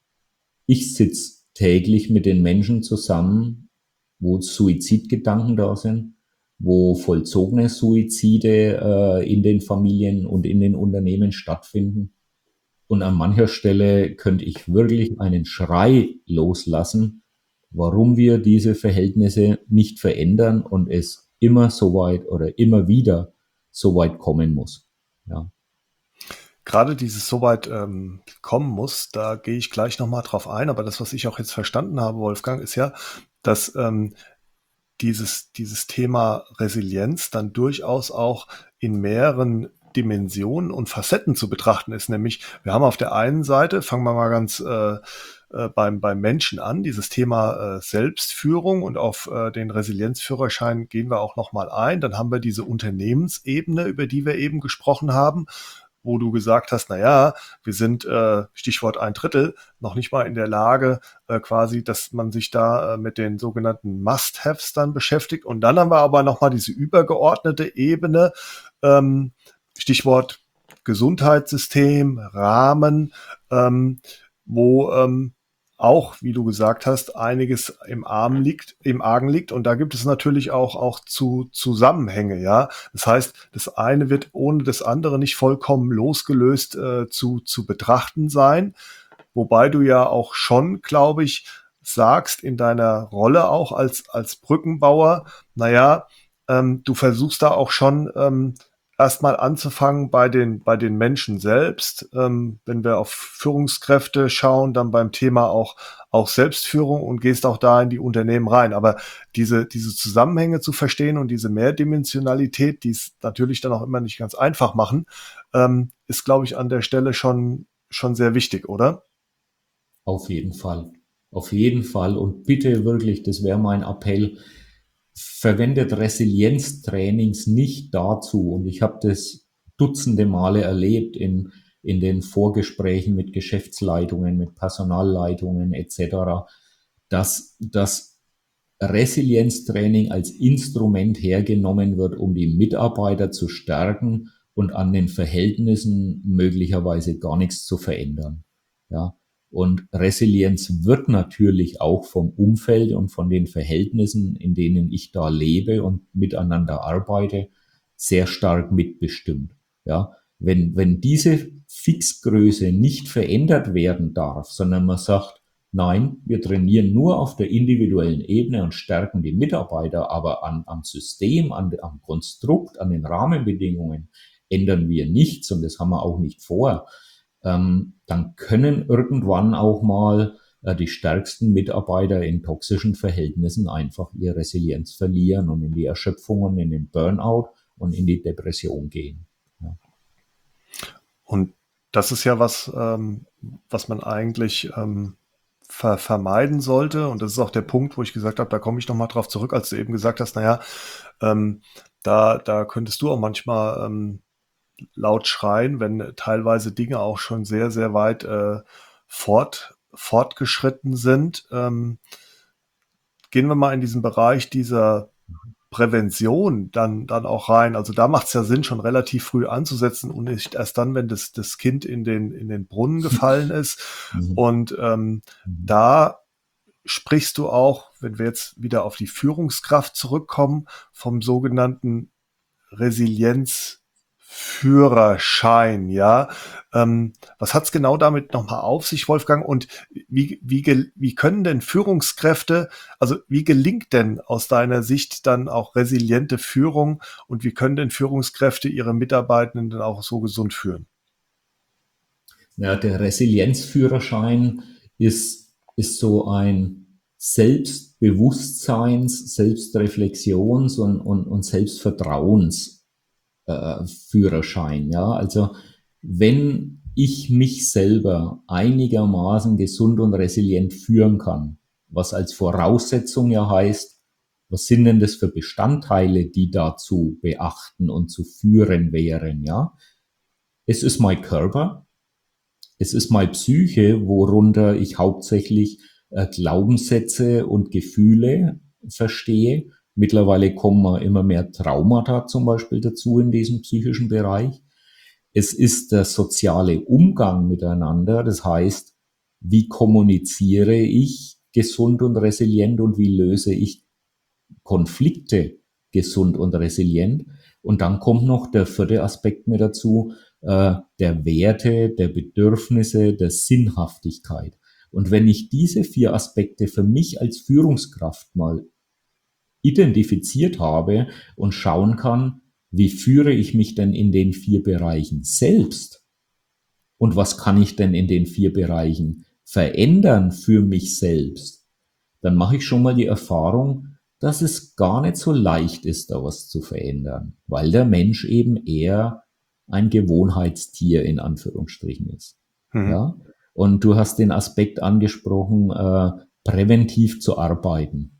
[SPEAKER 2] ich sitze täglich mit den Menschen zusammen, wo Suizidgedanken da sind, wo vollzogene Suizide äh, in den Familien und in den Unternehmen stattfinden. Und an mancher Stelle könnte ich wirklich einen Schrei loslassen, warum wir diese Verhältnisse nicht verändern und es immer so weit oder immer wieder so weit kommen muss. Ja.
[SPEAKER 1] Gerade dieses so weit ähm, kommen muss, da gehe ich gleich nochmal drauf ein, aber das, was ich auch jetzt verstanden habe, Wolfgang, ist ja, dass ähm, dieses, dieses Thema Resilienz dann durchaus auch in mehreren Dimensionen und Facetten zu betrachten ist. Nämlich, wir haben auf der einen Seite, fangen wir mal ganz äh, äh, beim, beim Menschen an, dieses Thema äh, Selbstführung, und auf äh, den Resilienzführerschein gehen wir auch nochmal ein. Dann haben wir diese Unternehmensebene, über die wir eben gesprochen haben, wo du gesagt hast, na ja, wir sind, äh, Stichwort ein Drittel, noch nicht mal in der Lage, äh, quasi, dass man sich da äh, mit den sogenannten Must-Haves dann beschäftigt. Und dann haben wir aber nochmal diese übergeordnete Ebene, ähm, Stichwort Gesundheitssystem, Rahmen, ähm, wo ähm, auch, wie du gesagt hast, einiges im Arm liegt, im Argen liegt. Und da gibt es natürlich auch, auch zu Zusammenhänge, ja. Das heißt, das eine wird ohne das andere nicht vollkommen losgelöst äh, zu, zu betrachten sein. Wobei du ja auch schon, glaube ich, sagst in deiner Rolle auch als, als Brückenbauer, naja, ähm, du versuchst da auch schon ähm, erstmal anzufangen bei den, bei den Menschen selbst. Ähm, wenn wir auf Führungskräfte schauen, dann beim Thema auch, auch Selbstführung, und gehst auch da in die Unternehmen rein. Aber diese, diese Zusammenhänge zu verstehen und diese Mehrdimensionalität, die es natürlich dann auch immer nicht ganz einfach machen, ähm, ist, glaube ich, an der Stelle schon, schon sehr wichtig, oder?
[SPEAKER 2] Auf jeden Fall. Auf jeden Fall. Und bitte wirklich, das wäre mein Appell, verwendet Resilienztrainings nicht dazu. Und ich habe das dutzende Male erlebt in, in den Vorgesprächen mit Geschäftsleitungen, mit Personalleitungen et cetera, dass das Resilienztraining als Instrument hergenommen wird, um die Mitarbeiter zu stärken und an den Verhältnissen möglicherweise gar nichts zu verändern. Ja. Und Resilienz wird natürlich auch vom Umfeld und von den Verhältnissen, in denen ich da lebe und miteinander arbeite, sehr stark mitbestimmt. Ja, wenn, wenn diese Fixgröße nicht verändert werden darf, sondern man sagt, nein, wir trainieren nur auf der individuellen Ebene und stärken die Mitarbeiter, aber an, am System, an, am Konstrukt, an den Rahmenbedingungen ändern wir nichts, und das haben wir auch nicht vor, ähm, dann können irgendwann auch mal äh, die stärksten Mitarbeiter in toxischen Verhältnissen einfach ihre Resilienz verlieren und in die Erschöpfung und in den Burnout und in die Depression gehen. Ja.
[SPEAKER 1] Und das ist ja was, ähm, was man eigentlich ähm, ver vermeiden sollte. Und das ist auch der Punkt, wo ich gesagt habe, da komme ich nochmal drauf zurück, als du eben gesagt hast, naja, ähm, da, da könntest du auch manchmal ähm, laut schreien, wenn teilweise Dinge auch schon sehr, sehr weit äh, fort, fortgeschritten sind. Ähm, gehen wir mal in diesen Bereich dieser Prävention dann, dann auch rein. Also da macht es ja Sinn, schon relativ früh anzusetzen und nicht erst dann, wenn das, das Kind in den, in den Brunnen gefallen ist.
[SPEAKER 2] Mhm.
[SPEAKER 1] Und ähm,
[SPEAKER 2] Mhm.
[SPEAKER 1] da sprichst du auch, wenn wir jetzt wieder auf die Führungskraft zurückkommen, vom sogenannten Resilienzführer. Führerschein, ja. Ähm, was hat's genau damit nochmal auf sich, Wolfgang? Und wie, wie, gel- wie können denn Führungskräfte, also wie gelingt denn aus deiner Sicht dann auch resiliente Führung und wie können denn Führungskräfte ihre Mitarbeitenden dann auch so gesund führen?
[SPEAKER 2] Ja, der Resilienzführerschein ist, ist so ein Selbstbewusstseins-, Selbstreflexions- und, und, und Selbstvertrauens äh, Führerschein. Ja, also wenn ich mich selber einigermaßen gesund und resilient führen kann, was als Voraussetzung ja heißt, was sind denn das für Bestandteile, die da zu beachten und zu führen wären, ja? Es ist mein Körper, es ist meine Psyche, worunter ich hauptsächlich äh, Glaubenssätze und Gefühle verstehe. Mittlerweile kommen wir immer mehr Traumata zum Beispiel dazu in diesem psychischen Bereich. Es ist der soziale Umgang miteinander. Das heißt, wie kommuniziere ich gesund und resilient und wie löse ich Konflikte gesund und resilient. Und dann kommt noch der vierte Aspekt mit dazu, äh, der Werte, der Bedürfnisse, der Sinnhaftigkeit. Und wenn ich diese vier Aspekte für mich als Führungskraft mal identifiziert habe und schauen kann, wie führe ich mich denn in den vier Bereichen selbst und was kann ich denn in den vier Bereichen verändern für mich selbst, dann mache ich schon mal die Erfahrung, dass es gar nicht so leicht ist, da was zu verändern, weil der Mensch eben eher ein Gewohnheitstier in Anführungsstrichen ist.
[SPEAKER 1] Mhm.
[SPEAKER 2] Ja, und du hast den Aspekt angesprochen, äh, präventiv zu arbeiten.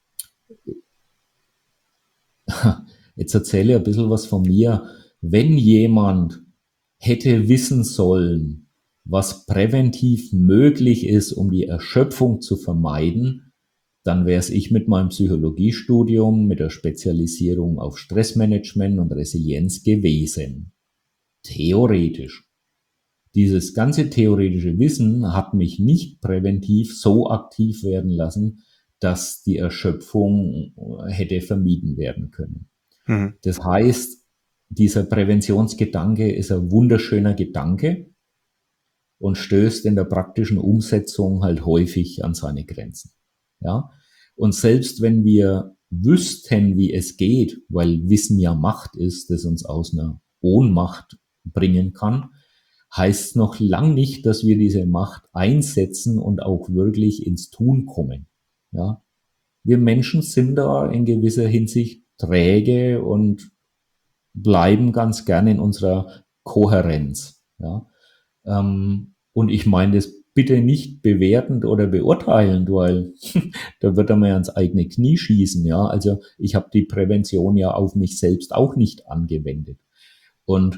[SPEAKER 2] Jetzt erzähle ich ein bisschen was von mir. Wenn jemand hätte wissen sollen, was präventiv möglich ist, um die Erschöpfung zu vermeiden, dann wäre es ich mit meinem Psychologiestudium, mit der Spezialisierung auf Stressmanagement und Resilienz gewesen. Theoretisch. Dieses ganze theoretische Wissen hat mich nicht präventiv so aktiv werden lassen, dass die Erschöpfung hätte vermieden werden können.
[SPEAKER 1] Mhm.
[SPEAKER 2] Das heißt, dieser Präventionsgedanke ist ein wunderschöner Gedanke und stößt in der praktischen Umsetzung halt häufig an seine Grenzen. Ja? Und selbst wenn wir wüssten, wie es geht, weil Wissen ja Macht ist, das uns aus einer Ohnmacht bringen kann, heißt noch lang nicht, dass wir diese Macht einsetzen und auch wirklich ins Tun kommen. Ja? Wir Menschen sind da in gewisser Hinsicht träge und bleiben ganz gerne in unserer Kohärenz. Ja? Ähm, und ich meine das bitte nicht bewertend oder beurteilend, weil da wird er mir ans eigene Knie schießen. Ja, also ich habe die Prävention ja auf mich selbst auch nicht angewendet. Und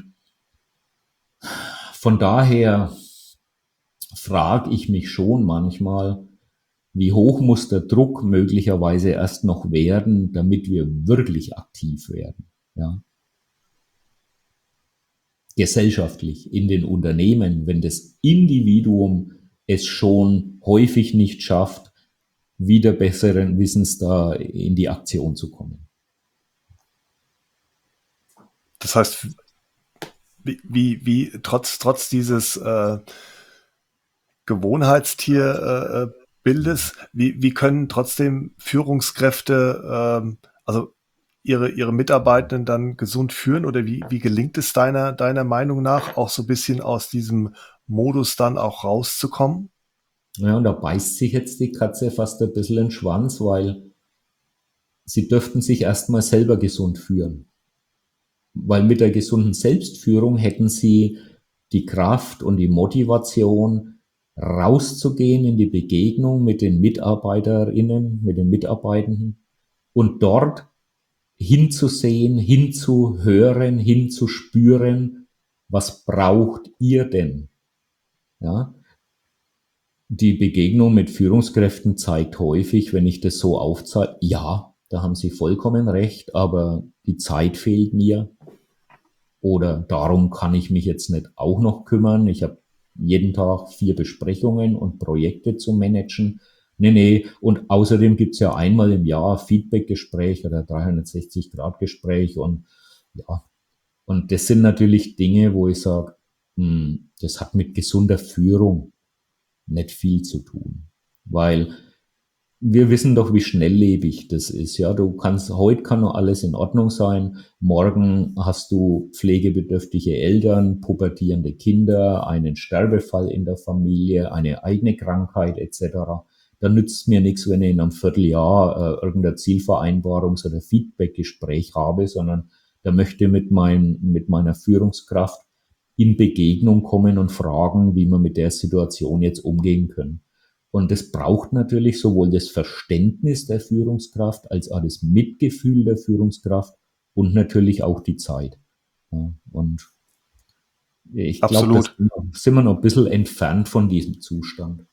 [SPEAKER 2] von daher frage ich mich schon manchmal, wie hoch muss der Druck möglicherweise erst noch werden, damit wir wirklich aktiv werden. Ja. Gesellschaftlich, in den Unternehmen, wenn das Individuum es schon häufig nicht schafft, wieder besseren Wissens da in die Aktion zu kommen.
[SPEAKER 1] Das heißt, wie, wie, wie trotz, trotz dieses äh, Gewohnheitstierbildes, äh, wie, wie können trotzdem Führungskräfte, ähm, also ihre, ihre Mitarbeitenden dann gesund führen oder wie, wie gelingt es deiner, deiner Meinung nach, auch so ein bisschen aus diesem Modus dann auch rauszukommen?
[SPEAKER 2] Ja, und da beißt sich jetzt die Katze fast ein bisschen in den Schwanz, weil sie dürften sich erstmal selber gesund führen. Weil mit der gesunden Selbstführung hätten sie die Kraft und die Motivation, rauszugehen in die Begegnung mit den MitarbeiterInnen, mit den Mitarbeitenden und dort hinzusehen, hinzuhören, hinzuspüren, was braucht ihr denn? Ja, die Begegnung mit Führungskräften zeigt häufig, wenn ich das so aufzeige, ja, da haben Sie vollkommen recht, aber die Zeit fehlt mir oder darum kann ich mich jetzt nicht auch noch kümmern. Ich habe jeden Tag vier Besprechungen und Projekte zu managen. Nee, nee, und außerdem gibt's ja einmal im Jahr Feedback-Gespräch oder dreihundertsechzig Grad Gespräch und ja, Und das sind natürlich Dinge, wo ich sage, hm, das hat mit gesunder Führung nicht viel zu tun. Weil wir wissen doch, wie schnelllebig das ist. Ja, du kannst, heute kann noch alles in Ordnung sein. Morgen hast du pflegebedürftige Eltern, pubertierende Kinder, einen Sterbefall in der Familie, eine eigene Krankheit et cetera. Da nützt mir nichts, wenn ich in einem Vierteljahr äh, irgendeine Zielvereinbarungs- oder Feedbackgespräch habe, sondern da möchte ich mit, mein, mit meiner Führungskraft in Begegnung kommen und fragen, wie wir mit der Situation jetzt umgehen können. Und das braucht natürlich sowohl das Verständnis der Führungskraft als auch das Mitgefühl der Führungskraft und natürlich auch die Zeit. Ja, und ich glaube, da
[SPEAKER 1] Absolut.
[SPEAKER 2] sind wir noch ein bisschen entfernt von diesem Zustand.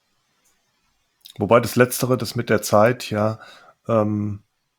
[SPEAKER 1] Wobei das Letztere, das mit der Zeit, ja, ähm,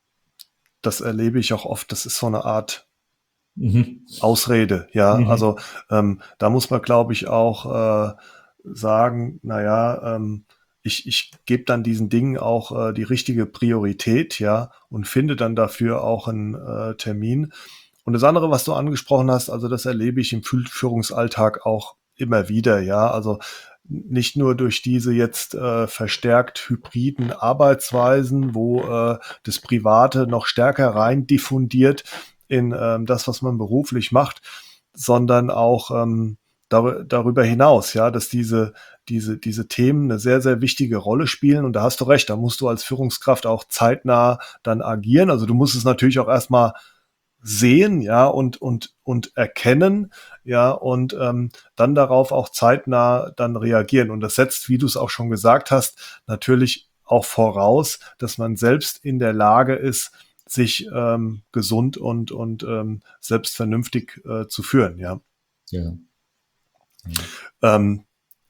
[SPEAKER 1] das erlebe ich auch oft, das ist so eine Art
[SPEAKER 2] Mhm.
[SPEAKER 1] Ausrede, ja.
[SPEAKER 2] Mhm.
[SPEAKER 1] Also ähm, da muss man, glaube ich, auch äh, sagen, naja, ähm, ich, ich gebe dann diesen Dingen auch äh, die richtige Priorität, ja, und finde dann dafür auch einen äh, Termin. Und das andere, was du angesprochen hast, also das erlebe ich im Fü- Führungsalltag auch immer wieder, ja. Also nicht nur durch diese jetzt äh, verstärkt hybriden Arbeitsweisen, wo äh, das Private noch stärker rein diffundiert in ähm, das, was man beruflich macht, sondern auch ähm, dar darüber hinaus, ja, dass diese, diese, diese Themen eine sehr, sehr wichtige Rolle spielen. Und da hast du recht, da musst du als Führungskraft auch zeitnah dann agieren. Also du musst es natürlich auch erstmal sehen, ja, und, und, und erkennen, ja, und ähm, dann darauf auch zeitnah dann reagieren. Und das setzt, wie du es auch schon gesagt hast, natürlich auch voraus, dass man selbst in der Lage ist, sich ähm, gesund und, und ähm, selbst vernünftig äh, zu führen, ja.
[SPEAKER 2] Ja. Ja.
[SPEAKER 1] Ähm,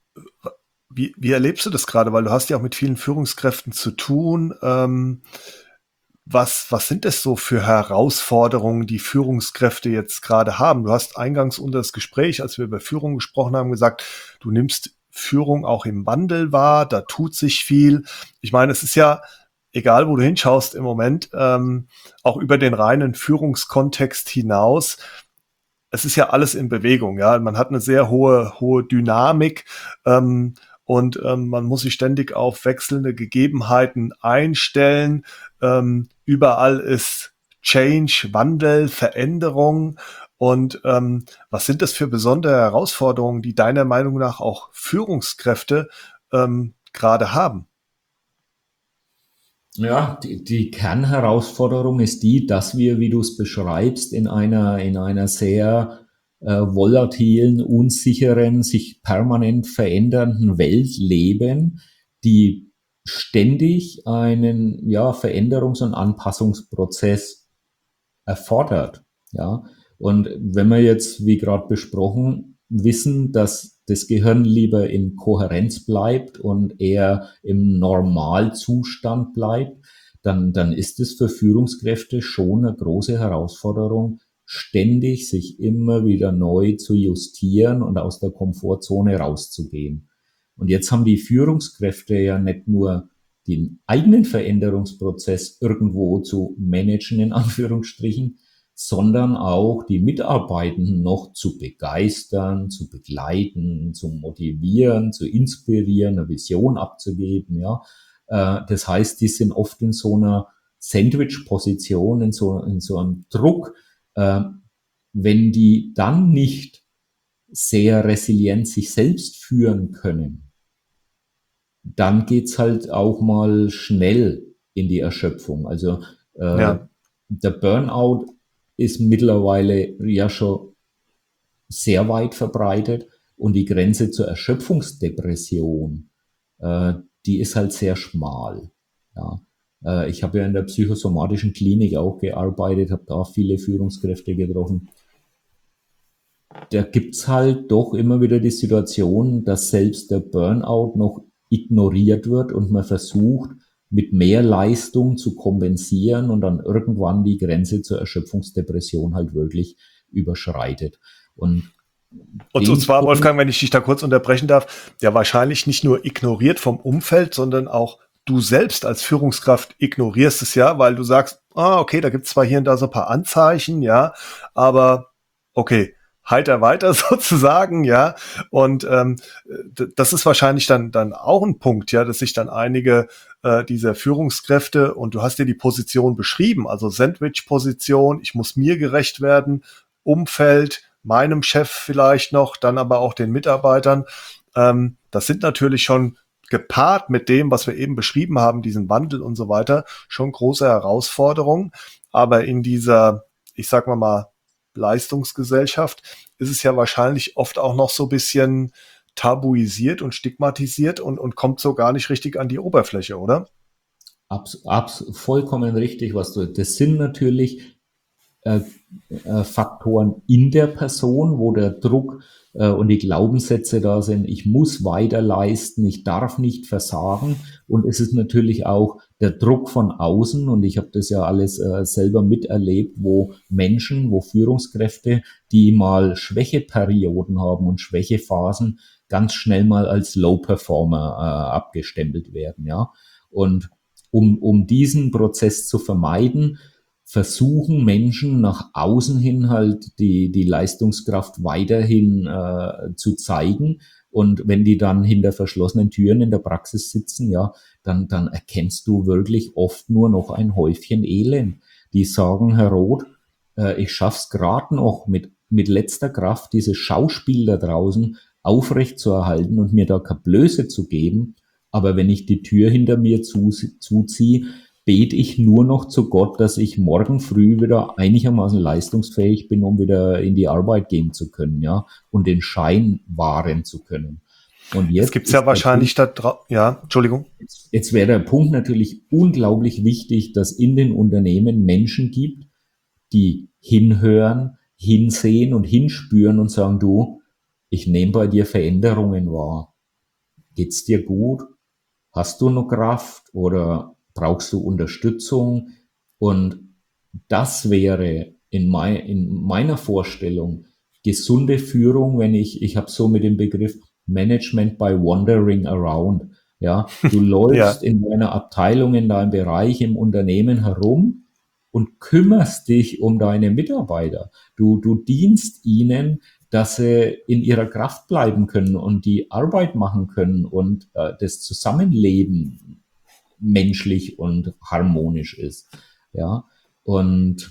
[SPEAKER 1] wie, wie erlebst du das gerade? Weil du hast ja auch mit vielen Führungskräften zu tun. Ähm, Was, was sind es so für Herausforderungen, die Führungskräfte jetzt gerade haben? Du hast eingangs unter das Gespräch, als wir über Führung gesprochen haben, gesagt, du nimmst Führung auch im Wandel wahr, da tut sich viel. Ich meine, es ist ja, egal wo du hinschaust im Moment, ähm, auch über den reinen Führungskontext hinaus, es ist ja alles in Bewegung, ja. Man hat eine sehr hohe, hohe Dynamik, ähm, und ähm, man muss sich ständig auf wechselnde Gegebenheiten einstellen. Ähm, überall ist Change, Wandel, Veränderung. Und ähm, was sind das für besondere Herausforderungen, die deiner Meinung nach auch Führungskräfte ähm, gerade haben?
[SPEAKER 2] Ja, die, die Kernherausforderung ist die, dass wir, wie du es beschreibst, in einer, in einer sehr äh, volatilen, unsicheren, sich permanent verändernden Welt leben, die ständig einen ja, Veränderungs- und Anpassungsprozess erfordert. Ja, und wenn wir jetzt, wie gerade besprochen, wissen, dass das Gehirn lieber in Kohärenz bleibt und eher im Normalzustand bleibt, dann, dann ist es für Führungskräfte schon eine große Herausforderung, ständig sich immer wieder neu zu justieren und aus der Komfortzone rauszugehen. Und jetzt haben die Führungskräfte ja nicht nur den eigenen Veränderungsprozess irgendwo zu managen, in Anführungsstrichen, sondern auch die Mitarbeitenden noch zu begeistern, zu begleiten, zu motivieren, zu inspirieren, eine Vision abzugeben, ja. Äh, Das heißt, die sind oft in so einer Sandwich-Position, in so, in so einem Druck, äh, wenn die dann nicht sehr resilient sich selbst führen können, dann geht's halt auch mal schnell in die Erschöpfung. Also äh,
[SPEAKER 1] Ja,
[SPEAKER 2] der Burnout ist mittlerweile ja schon sehr weit verbreitet und die Grenze zur Erschöpfungsdepression, äh, die ist halt sehr schmal. Ja. Äh, ich habe ja in der psychosomatischen Klinik auch gearbeitet, habe da viele Führungskräfte getroffen. Da gibt's halt doch immer wieder die Situation, dass selbst der Burnout noch ignoriert wird und man versucht, mit mehr Leistung zu kompensieren und dann irgendwann die Grenze zur Erschöpfungsdepression halt wirklich überschreitet. Und
[SPEAKER 1] und, und
[SPEAKER 2] den
[SPEAKER 1] zwar,
[SPEAKER 2] Punkt,
[SPEAKER 1] Wolfgang, wenn ich dich da kurz unterbrechen darf, ja wahrscheinlich nicht nur ignoriert vom Umfeld, sondern auch du selbst als Führungskraft ignorierst es ja, weil du sagst, ah, okay, da gibt es zwar hier und da so ein paar Anzeichen, ja, aber okay, heiter weiter sozusagen, ja. Und ähm, d- das ist wahrscheinlich dann dann auch ein Punkt, ja, dass sich dann einige äh, dieser Führungskräfte, und du hast dir die Position beschrieben, also Sandwich-Position, ich muss mir gerecht werden, Umfeld, meinem Chef vielleicht noch, dann aber auch den Mitarbeitern. Ähm, das sind natürlich schon gepaart mit dem, was wir eben beschrieben haben, diesen Wandel und so weiter, schon große Herausforderungen. Aber in dieser, ich sag mal mal, Leistungsgesellschaft ist es ja wahrscheinlich oft auch noch so ein bisschen tabuisiert und stigmatisiert und, und kommt so gar nicht richtig an die Oberfläche, oder?
[SPEAKER 2] Abs, abs, vollkommen richtig, was du, das sind natürlich äh, äh, Faktoren in der Person, wo der Druck äh, und die Glaubenssätze da sind, ich muss weiter leisten, ich darf nicht versagen. Und es ist natürlich auch der Druck von außen, und ich habe das ja alles äh, selber miterlebt, wo Menschen, wo Führungskräfte, die mal Schwächeperioden haben und Schwächephasen, ganz schnell mal als Low-Performer äh, abgestempelt werden. Ja. Und um, um diesen Prozess zu vermeiden, versuchen Menschen nach außen hin halt die, die Leistungskraft weiterhin äh, zu zeigen. Und wenn die dann hinter verschlossenen Türen in der Praxis sitzen, ja, dann, dann erkennst du wirklich oft nur noch ein Häufchen Elend. Die sagen, Herr Roth, äh, ich schaff's gerade noch mit, mit letzter Kraft, dieses Schauspiel da draußen aufrecht zu erhalten und mir da keine Blöße zu geben. Aber wenn ich die Tür hinter mir zu, zuziehe, bete ich nur noch zu Gott, dass ich morgen früh wieder einigermaßen leistungsfähig bin, um wieder in die Arbeit gehen zu können, ja, und den Schein wahren zu können. Und
[SPEAKER 1] Jetzt
[SPEAKER 2] jetzt
[SPEAKER 1] gibt's ja
[SPEAKER 2] ist der
[SPEAKER 1] wahrscheinlich
[SPEAKER 2] Punkt,
[SPEAKER 1] da drau- ja, Entschuldigung.
[SPEAKER 2] jetzt, jetzt wäre der Punkt natürlich unglaublich wichtig, dass in den Unternehmen Menschen gibt, die hinhören, hinsehen und hinspüren und sagen, du, ich nehme bei dir Veränderungen wahr. Geht's dir gut? Hast du noch Kraft oder brauchst du Unterstützung? Und das wäre in, mein, in meiner Vorstellung gesunde Führung, wenn ich, ich habe so mit dem Begriff Management by Wandering Around. Ja, du
[SPEAKER 1] Ja,
[SPEAKER 2] läufst in deiner Abteilung, in deinem Bereich, im Unternehmen herum und kümmerst dich um deine Mitarbeiter. Du, du dienst ihnen, dass sie in ihrer Kraft bleiben können und die Arbeit machen können und äh, das Zusammenleben menschlich und harmonisch ist. Ja, und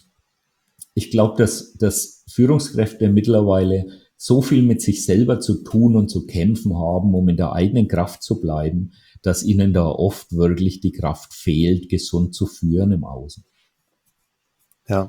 [SPEAKER 2] ich glaube, dass, dass Führungskräfte mittlerweile so viel mit sich selber zu tun und zu kämpfen haben, um in der eigenen Kraft zu bleiben, dass ihnen da oft wirklich die Kraft fehlt, gesund zu führen im Außen.
[SPEAKER 1] ja.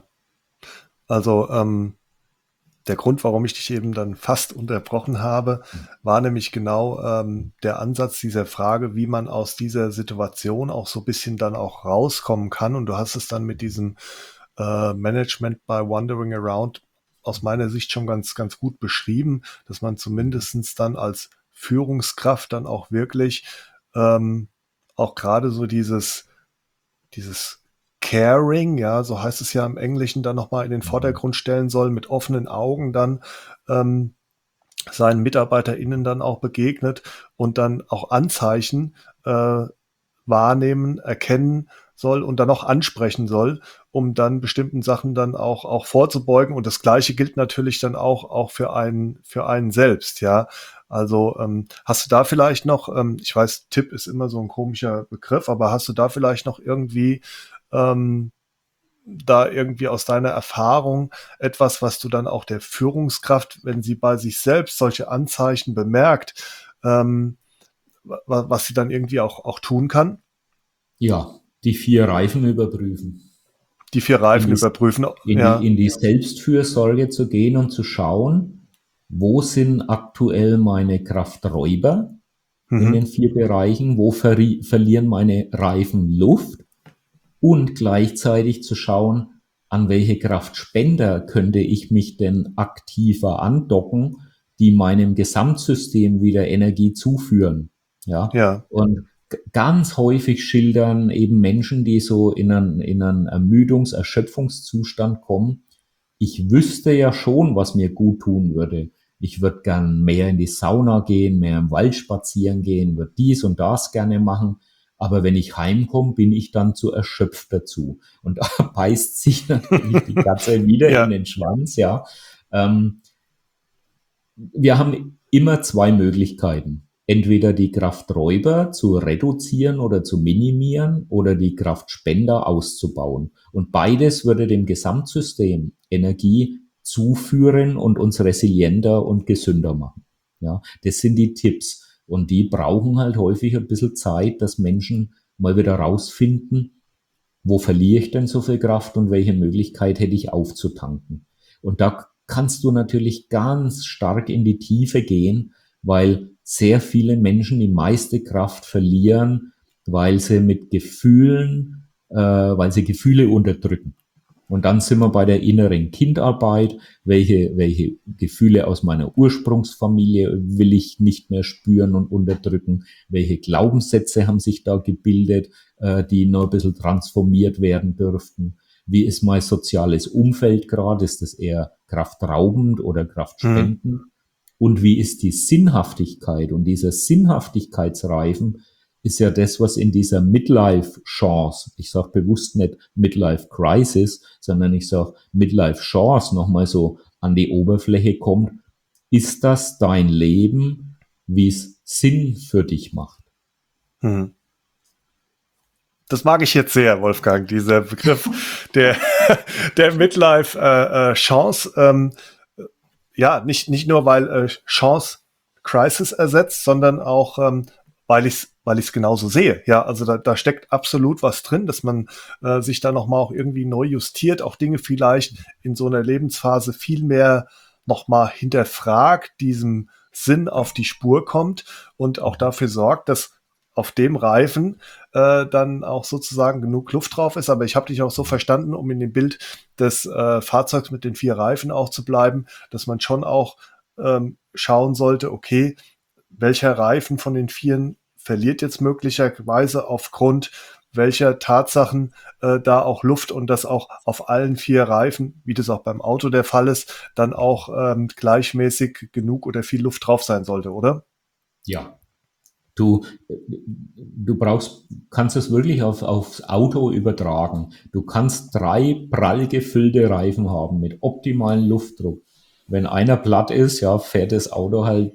[SPEAKER 1] Also ähm, der Grund, warum ich dich eben dann fast unterbrochen habe, war nämlich genau ähm, der Ansatz dieser Frage, wie man aus dieser Situation auch so ein bisschen dann auch rauskommen kann. Und du hast es dann mit diesem äh, Management by Wandering Around aus meiner Sicht schon ganz, ganz gut beschrieben, dass man zumindestens dann als Führungskraft dann auch wirklich ähm, auch gerade so dieses, dieses Caring, ja, so heißt es ja im Englischen, dann nochmal in den Vordergrund stellen soll, mit offenen Augen dann ähm, seinen MitarbeiterInnen dann auch begegnet und dann auch Anzeichen äh, wahrnehmen, erkennen soll und dann auch ansprechen soll, um dann bestimmten Sachen dann auch, auch vorzubeugen. Und das Gleiche gilt natürlich dann auch, auch für einen, für einen selbst, ja. Also ähm, hast du da vielleicht noch, ähm, ich weiß, Tipp ist immer so ein komischer Begriff, aber hast du da vielleicht noch irgendwie ähm, da irgendwie aus deiner Erfahrung etwas, was du dann auch der Führungskraft, wenn sie bei sich selbst solche Anzeichen bemerkt, ähm, wa- was sie dann irgendwie auch, auch tun kann?
[SPEAKER 2] Ja, die vier Reifen überprüfen.
[SPEAKER 1] Die vier
[SPEAKER 2] In
[SPEAKER 1] Reifen
[SPEAKER 2] die,
[SPEAKER 1] überprüfen.
[SPEAKER 2] in die,
[SPEAKER 1] Ja.
[SPEAKER 2] in die Selbstfürsorge zu gehen und zu schauen, wo sind aktuell meine Krafträuber in
[SPEAKER 1] Mhm.
[SPEAKER 2] den vier Bereichen, wo verri- verlieren meine Reifen Luft, und gleichzeitig zu schauen, an welche Kraftspender könnte ich mich denn aktiver andocken, die meinem Gesamtsystem wieder Energie zuführen. Ja,
[SPEAKER 1] Ja.
[SPEAKER 2] und ganz häufig schildern eben Menschen, die so in einen, in einen Ermüdungs-, Erschöpfungszustand kommen. Ich wüsste ja schon, was mir gut tun würde. Ich würde gern mehr in die Sauna gehen, mehr im Wald spazieren gehen, würde dies und das gerne machen. Aber wenn ich heimkomme, bin ich dann zu erschöpft dazu. Und da beißt sich natürlich die Katze wieder in
[SPEAKER 1] Ja.
[SPEAKER 2] den Schwanz, ja. Ähm, wir haben immer zwei Möglichkeiten. Entweder die Krafträuber zu reduzieren oder zu minimieren oder die Kraftspender auszubauen. Und beides würde dem Gesamtsystem Energie zuführen und uns resilienter und gesünder machen. Ja, das sind die Tipps. Und die brauchen halt häufig ein bisschen Zeit, dass Menschen mal wieder rausfinden, wo verliere ich denn so viel Kraft und welche Möglichkeit hätte ich aufzutanken. Und da kannst du natürlich ganz stark in die Tiefe gehen, weil sehr viele Menschen die meiste Kraft verlieren, weil sie mit Gefühlen, äh, weil sie Gefühle unterdrücken. Und dann sind wir bei der inneren Kindarbeit. Welche, welche Gefühle aus meiner Ursprungsfamilie will ich nicht mehr spüren und unterdrücken? Welche Glaubenssätze haben sich da gebildet, äh, die noch ein bisschen transformiert werden dürften? Wie ist mein soziales Umfeld gerade? Ist das eher kraftraubend oder kraftspendend? Mhm. Und wie ist die Sinnhaftigkeit? Und dieser Sinnhaftigkeitsreifen ist ja das, was in dieser Midlife-Chance, ich sage bewusst nicht Midlife-Crisis, sondern ich sage Midlife-Chance nochmal so an die Oberfläche kommt. Ist das dein Leben, wie es Sinn für dich macht?
[SPEAKER 1] Hm. Das mag ich jetzt sehr, Wolfgang, dieser Begriff der, der Midlife-Chance. Äh, ähm, ja, nicht, nicht nur, weil äh, Chance Crisis ersetzt, sondern auch, ähm, weil ich es weil ich es genauso sehe. Ja, also da, da steckt absolut was drin, dass man äh, sich da nochmal auch irgendwie neu justiert, auch Dinge vielleicht in so einer Lebensphase viel mehr nochmal hinterfragt, diesem Sinn auf die Spur kommt und auch dafür sorgt, dass auf dem Reifen äh, dann auch sozusagen genug Luft drauf ist. Aber ich habe dich auch so verstanden, um in dem Bild des äh, Fahrzeugs mit den vier Reifen auch zu bleiben, dass man schon auch ähm, schauen sollte, okay, welcher Reifen von den vieren verliert jetzt möglicherweise aufgrund welcher Tatsachen äh, da auch Luft und das auch auf allen vier Reifen, wie das auch beim Auto der Fall ist, dann auch ähm, gleichmäßig genug oder viel Luft drauf sein sollte, oder?
[SPEAKER 2] Ja. Du, du brauchst, kannst es wirklich auf, aufs Auto übertragen. Du kannst drei prall gefüllte Reifen haben mit optimalem Luftdruck. Wenn einer platt ist, ja, fährt das Auto halt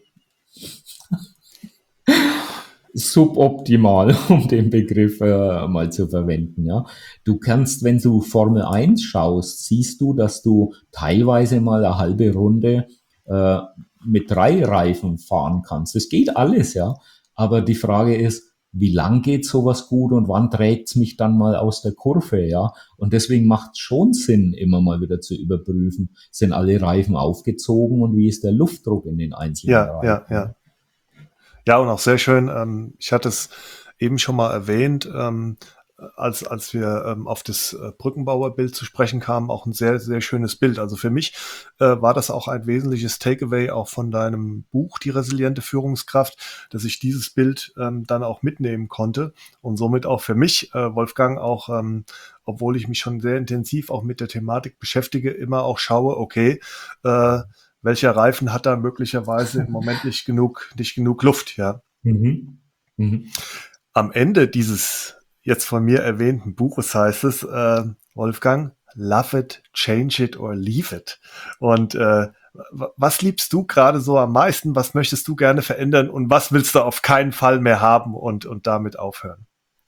[SPEAKER 2] suboptimal, um den Begriff äh, mal zu verwenden. Ja, du kannst, wenn du Formel eins schaust, siehst du, dass du teilweise mal eine halbe Runde äh, mit drei Reifen fahren kannst. Das geht alles, ja. Aber die Frage ist, wie lang geht sowas gut und wann trägt's mich dann mal aus der Kurve, ja? Und deswegen macht es schon Sinn, immer mal wieder zu überprüfen, sind alle Reifen aufgezogen und wie ist der Luftdruck in den einzelnen
[SPEAKER 1] Ja,
[SPEAKER 2] Reifen?
[SPEAKER 1] ja, ja. Ja, und auch sehr schön, ähm, ich hatte es eben schon mal erwähnt, ähm, als, als wir ähm, auf das äh, Brückenbauerbild zu sprechen kamen, auch ein sehr, sehr schönes Bild. Also für mich äh, war das auch ein wesentliches Takeaway auch von deinem Buch, Die resiliente Führungskraft, dass ich dieses Bild ähm, dann auch mitnehmen konnte und somit auch für mich, äh, Wolfgang, auch, ähm, obwohl ich mich schon sehr intensiv auch mit der Thematik beschäftige, immer auch schaue, okay, äh, welcher Reifen hat da möglicherweise im Moment nicht genug, nicht genug Luft, ja.
[SPEAKER 2] Mhm. Mhm.
[SPEAKER 1] Am Ende dieses jetzt von mir erwähnten Buches heißt es, äh, Wolfgang, love it, change it or leave it. Und äh, was liebst du gerade so am meisten? Was möchtest du gerne verändern? Und was willst du auf keinen Fall mehr haben und, und damit aufhören?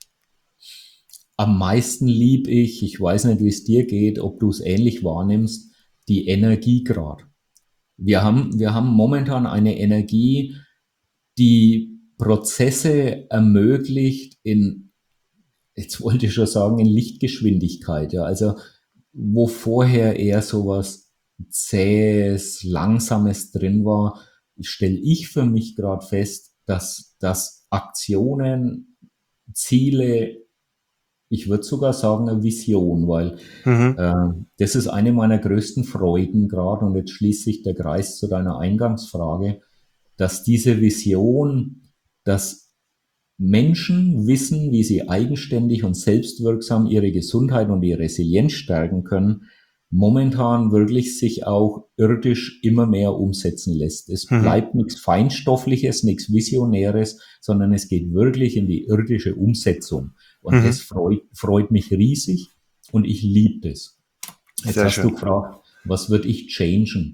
[SPEAKER 2] Am meisten lieb ich, ich weiß nicht, wie es dir geht, ob du es ähnlich wahrnimmst, die Energie gerade. Wir haben, wir haben momentan eine Energie, die Prozesse ermöglicht in, jetzt wollte ich schon sagen, in Lichtgeschwindigkeit. Ja, also wo vorher eher sowas zähes, langsames drin war, stelle ich für mich gerade fest, dass, dass Aktionen, Ziele, ich würde sogar sagen, eine Vision, weil
[SPEAKER 1] Mhm.
[SPEAKER 2] äh, das ist eine meiner größten Freuden gerade und jetzt schließt sich der Kreis zu deiner Eingangsfrage, dass diese Vision, dass Menschen wissen, wie sie eigenständig und selbstwirksam ihre Gesundheit und die Resilienz stärken können, momentan wirklich sich auch irdisch immer mehr umsetzen lässt. Es
[SPEAKER 1] Mhm.
[SPEAKER 2] bleibt nichts Feinstoffliches, nichts Visionäres, sondern es geht wirklich in die irdische Umsetzung. Und
[SPEAKER 1] Mhm.
[SPEAKER 2] das freut, freut mich riesig und ich liebe das. Jetzt
[SPEAKER 1] Sehr
[SPEAKER 2] hast
[SPEAKER 1] schön.
[SPEAKER 2] du gefragt, was würde ich changen?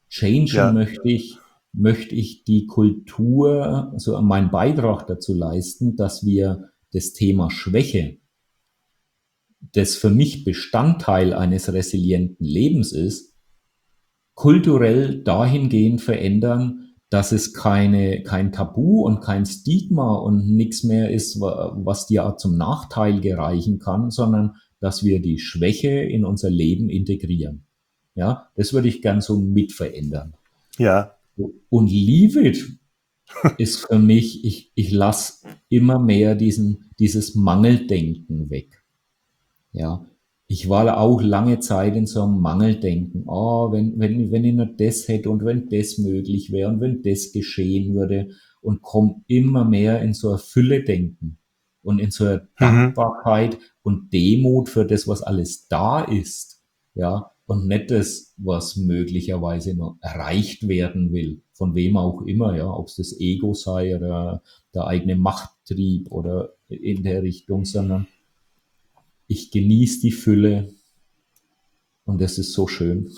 [SPEAKER 2] Changen
[SPEAKER 1] Ja,
[SPEAKER 2] möchte ich, möchte ich die Kultur, also meinen Beitrag dazu leisten, dass wir das Thema Schwäche, das für mich Bestandteil eines resilienten Lebens ist, kulturell dahingehend verändern, dass es keine, kein Tabu und kein Stigma und nichts mehr ist, was dir zum Nachteil gereichen kann, sondern dass wir die Schwäche in unser Leben integrieren. Ja, das würde ich gern so mit verändern.
[SPEAKER 1] ja,
[SPEAKER 2] Und Leave It ist für mich, ich, ich lasse immer mehr diesen, dieses Mangeldenken weg. Ja, ich war auch lange Zeit in so einem Mangeldenken. Oh, wenn, wenn, wenn ich nur das hätte und wenn das möglich wäre und wenn das geschehen würde und komme immer mehr in so ein Fülle-Denken und in so eine
[SPEAKER 1] mhm.
[SPEAKER 2] Dankbarkeit und Demut für das, was alles da ist. Ja, und nicht das, was möglicherweise noch erreicht werden will, von wem auch immer, ja, ob es das Ego sei oder der eigene Machttrieb oder in der Richtung, sondern ich genieße die Fülle und es ist so schön.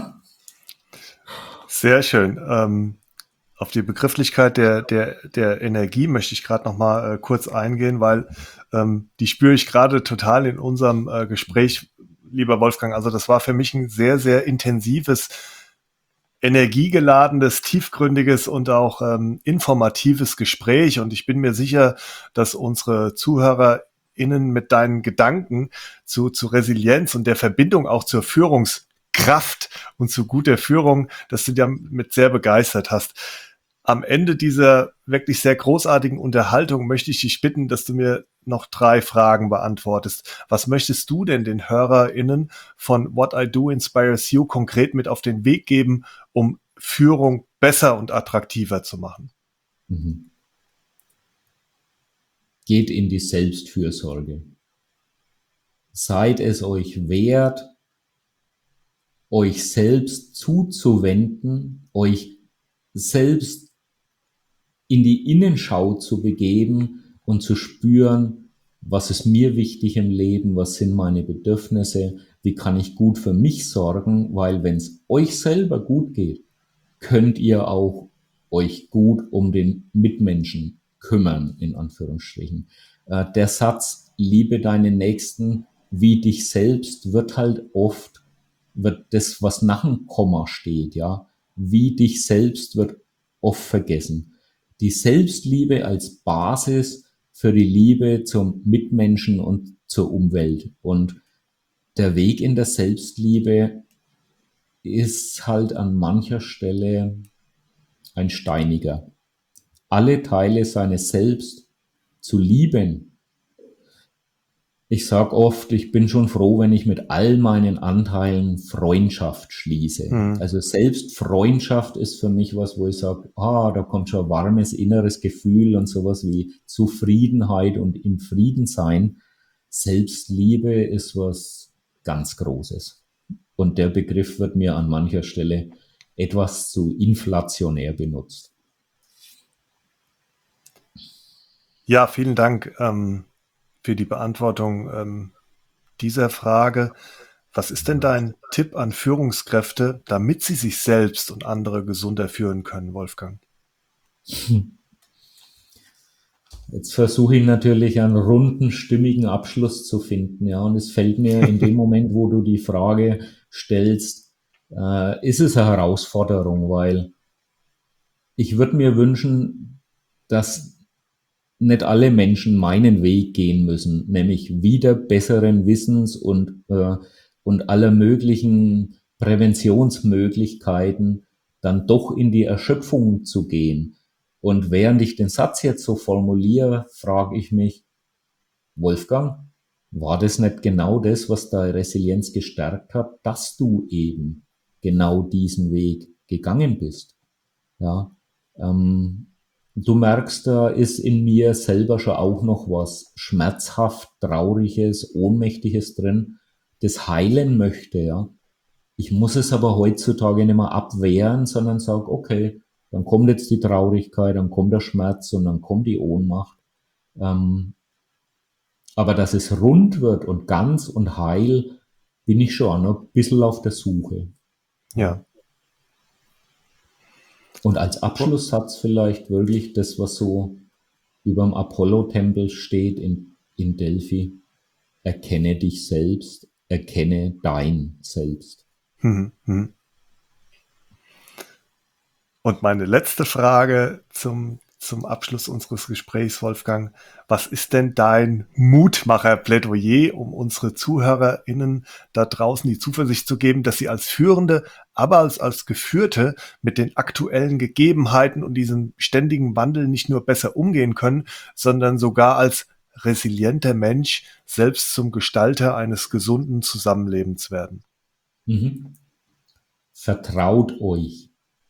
[SPEAKER 1] Sehr schön. Ähm, auf die Begrifflichkeit der, der, der Energie möchte ich gerade noch mal äh, kurz eingehen, weil ähm, die spüre ich gerade total in unserem äh, Gespräch, lieber Wolfgang. Also das war für mich ein sehr, sehr intensives, energiegeladenes, tiefgründiges und auch ähm, informatives Gespräch. Und ich bin mir sicher, dass unsere ZuhörerInnen mit deinen Gedanken zu, zu Resilienz und der Verbindung auch zur Führungskraft und zu guter Führung, dass du damit sehr begeistert hast. Am Ende dieser wirklich sehr großartigen Unterhaltung möchte ich dich bitten, dass du mir noch drei Fragen beantwortest. Was möchtest du denn den HörerInnen von What I Do Inspires You konkret mit auf den Weg geben, um Führung besser und attraktiver zu machen?
[SPEAKER 2] Mhm. Geht in die Selbstfürsorge. Seid es euch wert, euch selbst zuzuwenden, euch selbst in die Innenschau zu begeben und zu spüren, was ist mir wichtig im Leben, was sind meine Bedürfnisse, wie kann ich gut für mich sorgen, weil wenn es euch selber gut geht, könnt ihr auch euch gut um den Mitmenschen kümmern, in Anführungsstrichen. Äh, der Satz, liebe deinen Nächsten wie dich selbst, wird halt oft, wird das, was nach dem Komma steht, ja, wie dich selbst wird oft vergessen. Die Selbstliebe als Basis für die Liebe zum Mitmenschen und zur Umwelt. Und der Weg in der Selbstliebe ist halt an mancher Stelle ein steiniger. Alle Teile seines Selbst zu lieben. Ich sage oft, ich bin schon froh, wenn ich mit all meinen Anteilen Freundschaft schließe.
[SPEAKER 1] Hm.
[SPEAKER 2] Also Selbstfreundschaft ist für mich was, wo ich sage, ah, da kommt schon ein warmes inneres Gefühl und sowas wie Zufriedenheit und im Frieden sein. Selbstliebe ist was ganz Großes. Und der Begriff wird mir an mancher Stelle etwas zu inflationär benutzt.
[SPEAKER 1] Ja, vielen Dank ähm, für die Beantwortung ähm, dieser Frage. Was ist denn dein Tipp an Führungskräfte, damit sie sich selbst und andere gesunder führen können, Wolfgang?
[SPEAKER 2] Jetzt versuche ich natürlich einen runden, stimmigen Abschluss zu finden, ja. Und es fällt mir in dem Moment, wo du die Frage stellst, äh, ist es eine Herausforderung, weil ich würde mir wünschen, dass nicht alle Menschen meinen Weg gehen müssen, nämlich wieder besseren Wissens und, äh, und aller möglichen Präventionsmöglichkeiten dann doch in die Erschöpfung zu gehen. Und während ich den Satz jetzt so formuliere, frage ich mich, Wolfgang, war das nicht genau das, was deine Resilienz gestärkt hat, dass du eben genau diesen Weg gegangen bist? Ja, ähm, du merkst, da ist in mir selber schon auch noch was schmerzhaft, trauriges, ohnmächtiges drin, das heilen möchte, ja. Ich muss es aber heutzutage nicht mehr abwehren, sondern sage, okay, dann kommt jetzt die Traurigkeit, dann kommt der Schmerz und dann kommt die Ohnmacht. Ähm, aber dass es rund wird und ganz und heil, bin ich schon noch ein bisschen auf der Suche. Ja.
[SPEAKER 1] Ja,
[SPEAKER 2] Und als Abschlusssatz vielleicht wirklich das, was so über dem Apollo-Tempel steht in, in Delphi. Erkenne dich selbst, erkenne dein Selbst.
[SPEAKER 1] Hm, hm. Und meine letzte Frage zum, zum Abschluss unseres Gesprächs, Wolfgang. Was ist denn dein Mutmacher-Plädoyer, um unsere ZuhörerInnen da draußen die Zuversicht zu geben, dass sie als Führende, aber als, als Geführte mit den aktuellen Gegebenheiten und diesem ständigen Wandel nicht nur besser umgehen können, sondern sogar als resilienter Mensch selbst zum Gestalter eines gesunden Zusammenlebens werden?
[SPEAKER 2] Mhm. Vertraut euch.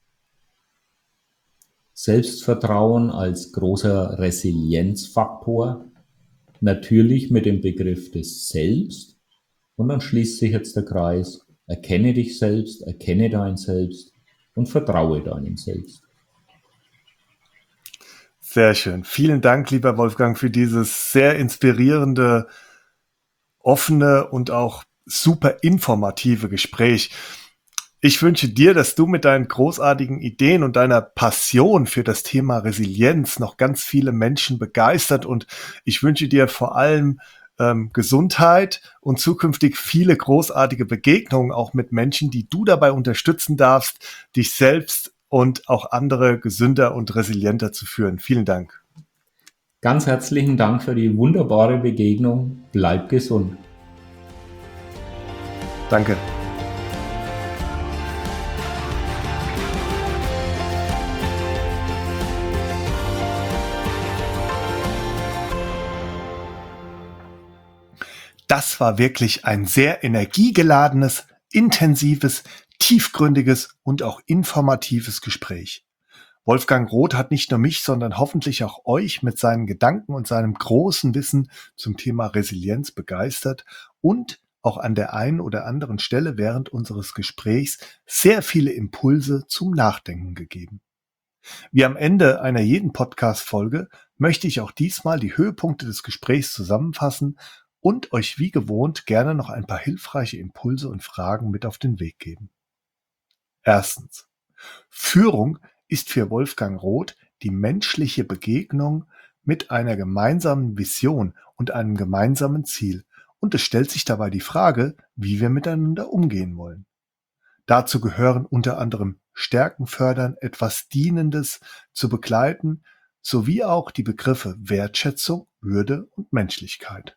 [SPEAKER 2] Selbstvertrauen als großer Resilienzfaktor, natürlich mit dem Begriff des Selbst. Und dann schließt sich jetzt der Kreis. Erkenne dich selbst, erkenne dein Selbst und vertraue deinem Selbst.
[SPEAKER 1] Sehr schön. Vielen Dank, lieber Wolfgang, für dieses sehr inspirierende, offene und auch super informative Gespräch. Ich wünsche dir, dass du mit deinen großartigen Ideen und deiner Passion für das Thema Resilienz noch ganz viele Menschen begeistert, und ich wünsche dir vor allem ähm, Gesundheit und zukünftig viele großartige Begegnungen auch mit Menschen, die du dabei unterstützen darfst, dich selbst und auch andere gesünder und resilienter zu führen. Vielen Dank.
[SPEAKER 2] Ganz herzlichen Dank für die wunderbare Begegnung. Bleib gesund.
[SPEAKER 1] Danke. Das war wirklich ein sehr energiegeladenes, intensives, tiefgründiges und auch informatives Gespräch. Wolfgang Roth hat nicht nur mich, sondern hoffentlich auch euch mit seinen Gedanken und seinem großen Wissen zum Thema Resilienz begeistert und auch an der einen oder anderen Stelle während unseres Gesprächs sehr viele Impulse zum Nachdenken gegeben. Wie am Ende einer jeden Podcast-Folge möchte ich auch diesmal die Höhepunkte des Gesprächs zusammenfassen und euch wie gewohnt gerne noch ein paar hilfreiche Impulse und Fragen mit auf den Weg geben. Erstens. Führung ist für Wolfgang Roth die menschliche Begegnung mit einer gemeinsamen Vision und einem gemeinsamen Ziel, und es stellt sich dabei die Frage, wie wir miteinander umgehen wollen. Dazu gehören unter anderem Stärken fördern, etwas Dienendes zu begleiten, sowie auch die Begriffe Wertschätzung, Würde und Menschlichkeit.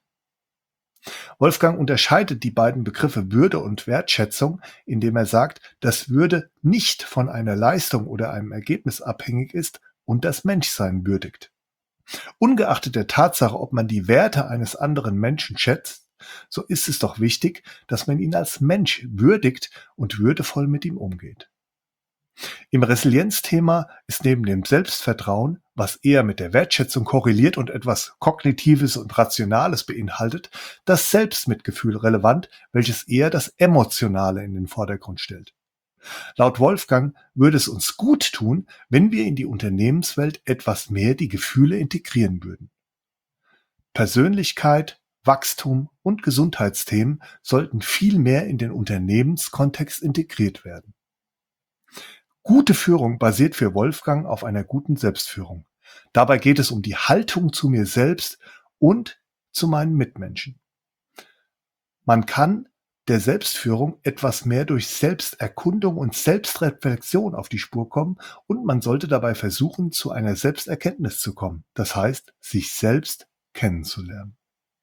[SPEAKER 1] Wolfgang unterscheidet die beiden Begriffe Würde und Wertschätzung, indem er sagt, dass Würde nicht von einer Leistung oder einem Ergebnis abhängig ist und das Menschsein würdigt. Ungeachtet der Tatsache, ob man die Werte eines anderen Menschen schätzt, so ist es doch wichtig, dass man ihn als Mensch würdigt und würdevoll mit ihm umgeht. Im Resilienzthema ist neben dem Selbstvertrauen, was eher mit der Wertschätzung korreliert und etwas Kognitives und Rationales beinhaltet, das Selbstmitgefühl relevant, welches eher das Emotionale in den Vordergrund stellt. Laut Wolfgang würde es uns gut tun, wenn wir in die Unternehmenswelt etwas mehr die Gefühle integrieren würden. Persönlichkeit, Wachstum und Gesundheitsthemen sollten viel mehr in den Unternehmenskontext integriert werden. Gute Führung basiert für Wolfgang auf einer guten Selbstführung. Dabei geht es um die Haltung zu mir selbst und zu meinen Mitmenschen. Man kann der Selbstführung etwas mehr durch Selbsterkundung und Selbstreflexion auf die Spur kommen, und man sollte dabei versuchen, zu einer Selbsterkenntnis zu kommen. Das heißt, sich selbst kennenzulernen.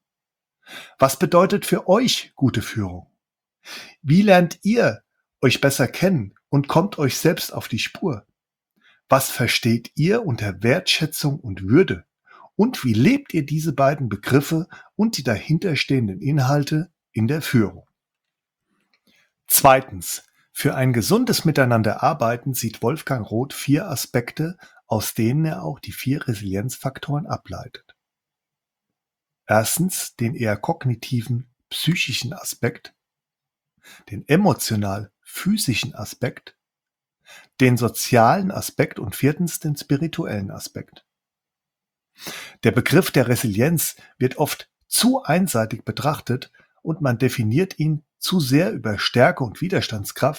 [SPEAKER 1] Was bedeutet für euch gute Führung? Wie lernt ihr euch besser kennen und kommt euch selbst auf die Spur? Was versteht ihr unter Wertschätzung und Würde? Und wie lebt ihr diese beiden Begriffe und die dahinterstehenden Inhalte in der Führung? Zweitens. Für ein gesundes Miteinanderarbeiten sieht Wolfgang Roth vier Aspekte, aus denen er auch die vier Resilienzfaktoren ableitet. Erstens den eher kognitiven, psychischen Aspekt, den emotional-physischen Aspekt, den sozialen Aspekt und viertens den spirituellen Aspekt. Der Begriff der Resilienz wird oft zu einseitig betrachtet und man definiert ihn zu sehr über Stärke und Widerstandskraft,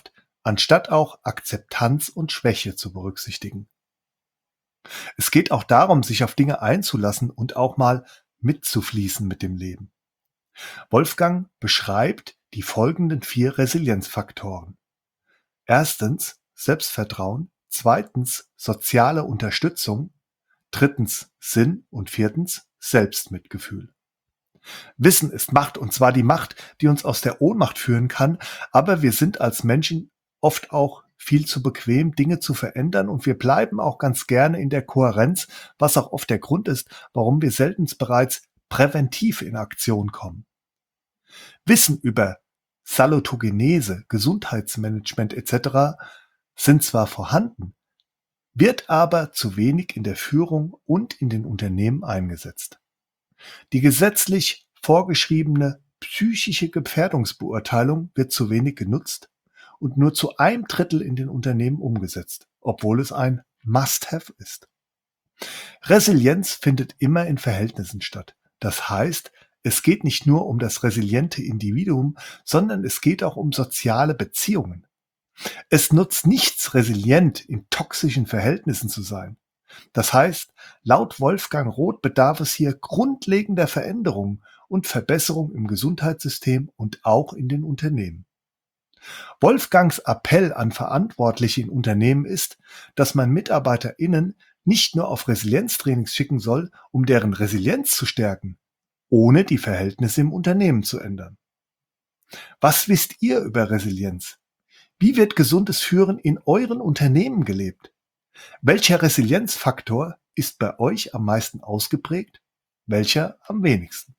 [SPEAKER 1] anstatt auch Akzeptanz und Schwäche zu berücksichtigen. Es geht auch darum, sich auf Dinge einzulassen und auch mal mitzufließen mit dem Leben. Wolfgang beschreibt die folgenden vier Resilienzfaktoren. Erstens Selbstvertrauen, zweitens soziale Unterstützung, drittens Sinn und viertens Selbstmitgefühl. Wissen ist Macht, und zwar die Macht, die uns aus der Ohnmacht führen kann, aber wir sind als Menschen oft auch viel zu bequem, Dinge zu verändern, und wir bleiben auch ganz gerne in der Kohärenz, was auch oft der Grund ist, warum wir selten bereits präventiv in Aktion kommen. Wissen über Salutogenese, Gesundheitsmanagement et cetera sind zwar vorhanden, wird aber zu wenig in der Führung und in den Unternehmen eingesetzt. Die gesetzlich vorgeschriebene psychische Gefährdungsbeurteilung wird zu wenig genutzt und nur zu einem Drittel in den Unternehmen umgesetzt, obwohl es ein Must-Have ist. Resilienz findet immer in Verhältnissen statt. Das heißt, es geht nicht nur um das resiliente Individuum, sondern es geht auch um soziale Beziehungen. Es nutzt nichts, resilient in toxischen Verhältnissen zu sein. Das heißt, laut Wolfgang Roth bedarf es hier grundlegender Veränderungen und Verbesserung im Gesundheitssystem und auch in den Unternehmen. Wolfgangs Appell an Verantwortliche in Unternehmen ist, dass man MitarbeiterInnen nicht nur auf Resilienztrainings schicken soll, um deren Resilienz zu stärken, ohne die Verhältnisse im Unternehmen zu ändern. Was wisst ihr über Resilienz? Wie wird gesundes Führen in euren Unternehmen gelebt? Welcher Resilienzfaktor ist bei euch am meisten ausgeprägt? Welcher am wenigsten?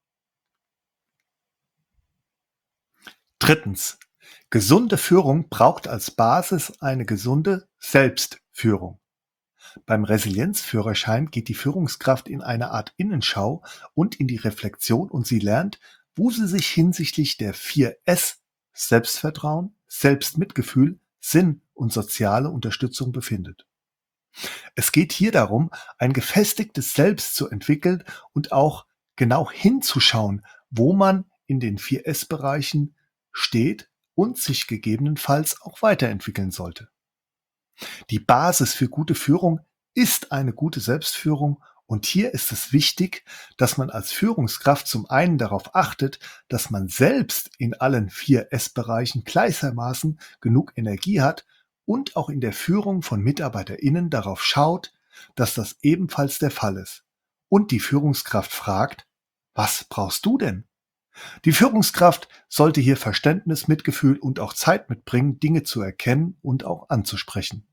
[SPEAKER 1] Drittens. Gesunde Führung braucht als Basis eine gesunde Selbstführung. Beim Resilienzführerschein geht die Führungskraft in eine Art Innenschau und in die Reflexion, und sie lernt, wo sie sich hinsichtlich der vier S Selbstvertrauen, Selbstmitgefühl, Sinn und soziale Unterstützung befindet. Es geht hier darum, ein gefestigtes Selbst zu entwickeln und auch genau hinzuschauen, wo man in den vier S Bereichen steht und sich gegebenenfalls auch weiterentwickeln sollte. Die Basis für gute Führung ist eine gute Selbstführung, und hier ist es wichtig, dass man als Führungskraft zum einen darauf achtet, dass man selbst in allen vier S Bereichen gleichermaßen genug Energie hat und auch in der Führung von MitarbeiterInnen darauf schaut, dass das ebenfalls der Fall ist. Und die Führungskraft fragt: Was brauchst du denn? Die Führungskraft sollte hier Verständnis, Mitgefühl und auch Zeit mitbringen, Dinge zu erkennen und auch anzusprechen.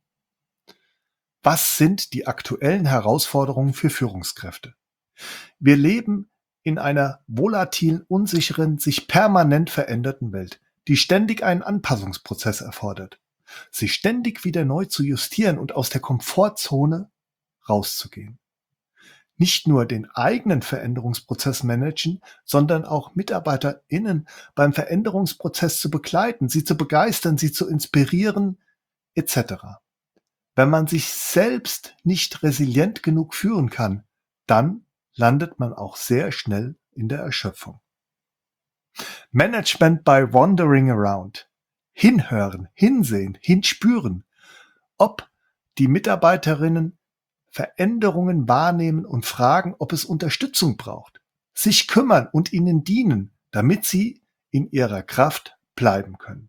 [SPEAKER 1] Was sind die aktuellen Herausforderungen für Führungskräfte? Wir leben in einer volatilen, unsicheren, sich permanent veränderten Welt, die ständig einen Anpassungsprozess erfordert, sich ständig wieder neu zu justieren und aus der Komfortzone rauszugehen. Nicht nur den eigenen Veränderungsprozess managen, sondern auch MitarbeiterInnen beim Veränderungsprozess zu begleiten, sie zu begeistern, sie zu inspirieren, et cetera. Wenn man sich selbst nicht resilient genug führen kann, dann landet man auch sehr schnell in der Erschöpfung. Management by wandering around. Hinhören, hinsehen, hinspüren, ob die Mitarbeiterinnen Veränderungen wahrnehmen und fragen, ob es Unterstützung braucht, sich kümmern und ihnen dienen, damit sie in ihrer Kraft bleiben können.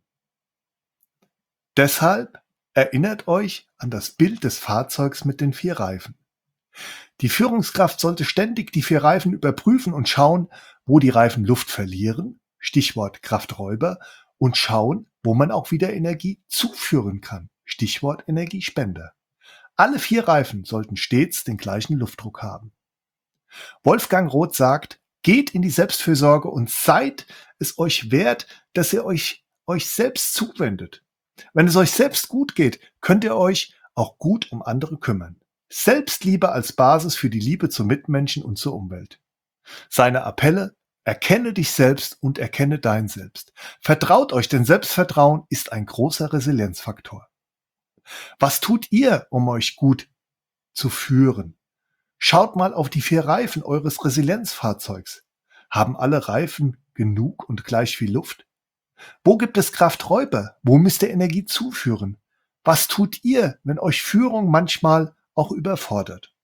[SPEAKER 1] Deshalb erinnert euch an das Bild des Fahrzeugs mit den vier Reifen. Die Führungskraft sollte ständig die vier Reifen überprüfen und schauen, wo die Reifen Luft verlieren, Stichwort Krafträuber, und schauen, wo man auch wieder Energie zuführen kann, Stichwort Energiespender. Alle vier Reifen sollten stets den gleichen Luftdruck haben. Wolfgang Roth sagt: Geht in die Selbstfürsorge und seid es euch wert, dass ihr euch euch selbst zuwendet. Wenn es euch selbst gut geht, könnt ihr euch auch gut um andere kümmern. Selbstliebe als Basis für die Liebe zu Mitmenschen und zur Umwelt. Seine Appelle: Erkenne dich selbst und erkenne dein Selbst. Vertraut euch, denn Selbstvertrauen ist ein großer Resilienzfaktor. Was tut ihr, um euch gut zu führen? Schaut mal auf die vier Reifen eures Resilienzfahrzeugs. Haben alle Reifen genug und gleich viel Luft? Wo gibt es Krafträuber? Wo müsst ihr Energie zuführen? Was tut ihr, wenn euch Führung manchmal auch überfordert?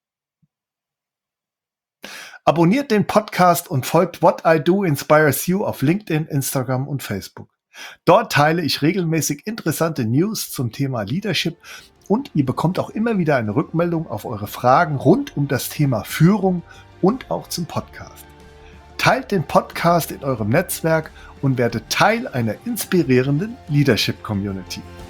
[SPEAKER 1] Abonniert den Podcast und folgt What I Do Inspires You auf LinkedIn, Instagram und Facebook. Dort teile ich regelmäßig interessante News zum Thema Leadership und ihr bekommt auch immer wieder eine Rückmeldung auf eure Fragen rund um das Thema Führung und auch zum Podcast. Teilt den Podcast in eurem Netzwerk und werdet Teil einer inspirierenden Leadership-Community.